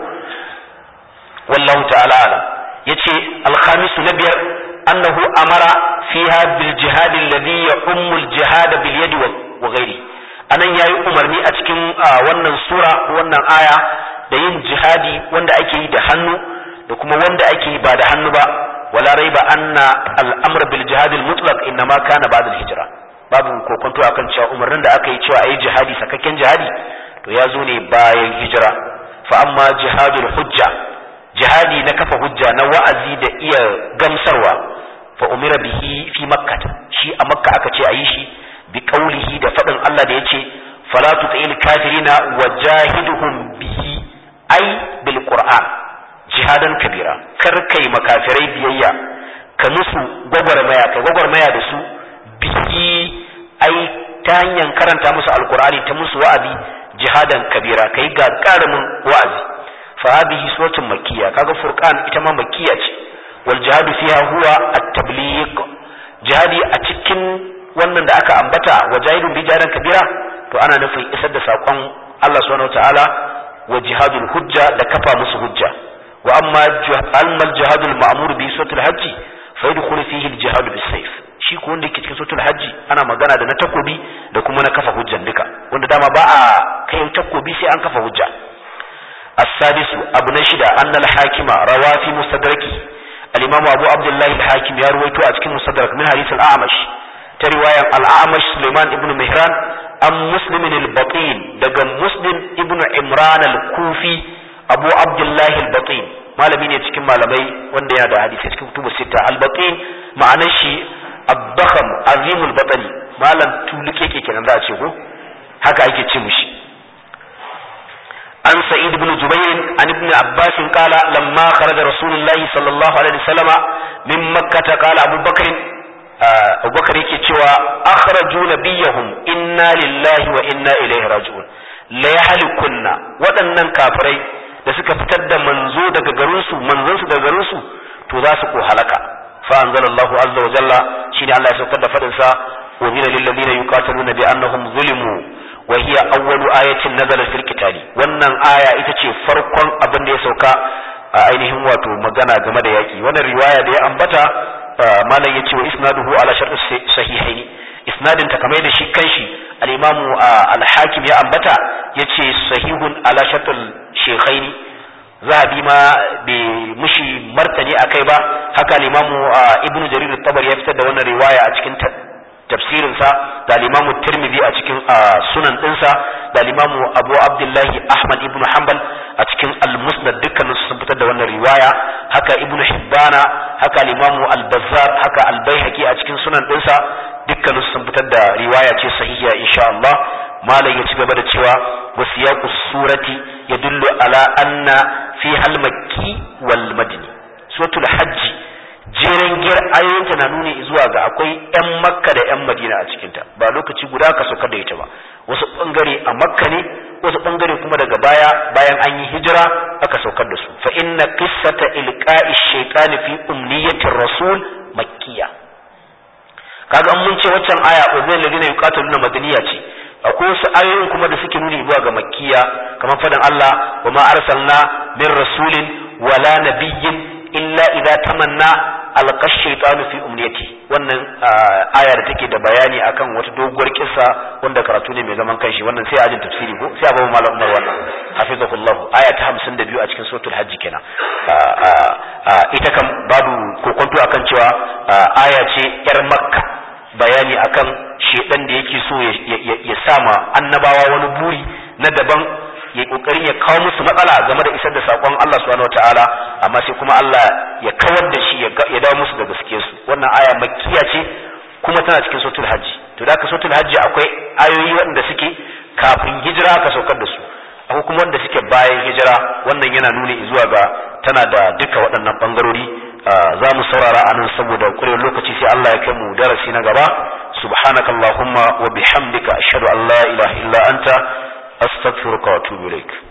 wallahu ta'ala alam yace al-khamis nabiyar annahu amara fiha bil jihad alladhi yaqummu al jihad bil yadi wa ghairi anan yayi umarni a cikin wannan sura wannan aya da yin jihadi wanda ake yi da hannu da kuma wanda ake yi ba da hannu ba wala raiba anna al-amr bil jihad al mutlaq inma kana ba'da al hijra babu kokonto akan cewa umarnin da aka yi cewa ayi jihadi sakakken jihadi to ya zo ne bayan hijira fa amma jihadul hujja jihadi na kafa hujja na wa'azi da iya gamsarwa fa umira bihi fi makkah shi a makka aka ce ayi shi bi qaulihi da fadin Allah da yace fala tu'il kafirina wajahiduhum bihi ay bil qur'an jihadan kabira kar kai makafirai biyayya ka musu gwagwarmaya ka gwagwarmaya da su bihi ai ta hanyar karanta musu alqur'ani ta musu wa'azi jihadan kabira kai gagarumin wa'azi fa hadhihi suratun makkiyya kaga furqan ita ma makkiyya ce wal jihadu fiha huwa at-tabligh jihadi a cikin wannan da aka ambata wajahidun bi jihadan kabira to ana nufin isar da sakon Allah subhanahu wataala wa jihadul hujja da kafa musu hujja wa amma al jihadul ma'mur bi suratul hajj fa yadkhulu fihi al jihad bis sayf shi ko wanda yake cikin suratul hajj ana magana da na takobi da kuma na kafa hujjan duka wanda dama ba a kai takobi sai an kafa hujja as-sadisu abu na shida anna al-hakima rawa fi mustadraki al-Imam Abu Abdullah al-Hakim ya ruwaito a cikin Mustadrak min hadith al-A'mash ta riwayar al-A'mash Sulaiman ibn Mihran an Muslim al-Batin daga Muslim ibn Imran al-Kufi Abu Abdullah al-Batin malami ne cikin malamai wanda yana da hadisi cikin kutubu sita. Al-Batin ma'anar shi ad-dakham azim al-batni malam tuluke ke kenan za a ce ko haka ake ce mushi. an Sa'id ibn Jubair an ibn Abbas qala lamma kharaja Rasulullahi sallallahu alaihi wasallam min Makkah qala Abu Bakr Abu Bakr yake cewa akhraju nabiyahum inna lillahi wa inna ilaihi raji'un la yahlikunna waɗannan kafirai da suka fitar da manzo daga garin su manzon su daga garin su to za su ko halaka fa anzalallahu azza wa jalla shine Allah ya saukar da fadin sa wa min lil ladina yuqataluna bi annahum zulimu wa hiya awwalu ayatin nazalat fil qitali wannan aya ita ce farkon abin da ya sauka a ainihin wato magana game da yaki wannan riwaya da ya ambata malam yace wa isnaduhu ala shart sahihaini isnadin ta kamar da shi kanshi al-Imam al-Hakim ya ambata yace sahihun ala shart al-shaykhaini zahabi ma bai mushi martani akai ba haka al-Imam Ibn Jarir at-Tabari ya fitar da wannan riwaya a cikin tafsirin sa da al-Imam Tirmidhi a cikin sunan dinsa da al-Imam Abu Abdullah Ahmad ibn Hanbal a cikin al-Musnad dukkan sun fitar da wannan riwaya haka Ibn Hibbana haka al-Imam al-Bazzar haka al-Baihaqi a cikin sunan dinsa dukkan sun fitar da riwaya ce sahiha insha Allah. malam ya ci gaba da cewa wasiyaqu surati yadullu ala anna fi al-makki wal madini suratul hajj jeren giyar ayoyinta na nuni zuwa ga akwai yan makka da yan madina a cikinta ba lokaci guda ka sauka da ita ba wasu bangare a makka ne wasu bangare kuma daga baya bayan an yi hijira aka saukar da su fa inna qissata ilqa'i shaytani fi umniyatir rasul makkiya kaga mun ce waccan aya uzal ladina yuqatiluna madaniya ce akwai wasu ayoyin kuma da suke nuni zuwa ga makkiya kamar fadan Allah wa ma arsalna min rasulin wala nabiyyin illa idza tamanna alqa shaytanu fi umniyati wannan aya da take da bayani akan wata doguwar kissa wanda karatu ne mai zaman kanshi wannan sai ajin tafsiri ko sai abu malam Umar wannan hafizahullah aya ta hamsin da biyu a cikin suratul hajj kenan ita kan babu kokonto akan cewa aya ce yar makka bayani akan shedan da yake so ya sama annabawa wani buri na daban ya kokarin ya kawo musu matsala game da isar da sakon Allah subhanahu wataala amma sai kuma Allah ya kawar da shi ya dawo musu da gaskiyar su wannan aya makkiya ce kuma tana cikin suratul hajj to da ka suratul hajj akwai ayoyi wanda suke kafin hijira ka saukar da su akwai kuma wanda suke bayan hijira wannan yana nuni zuwa ga tana da duka waɗannan bangarori za mu saurara anan saboda kurewar lokaci sai Allah ya kai mu darasi na gaba subhanakallahumma wa bihamdika ashhadu an la ilaha illa anta astaghfiruka wa atubu ilaik.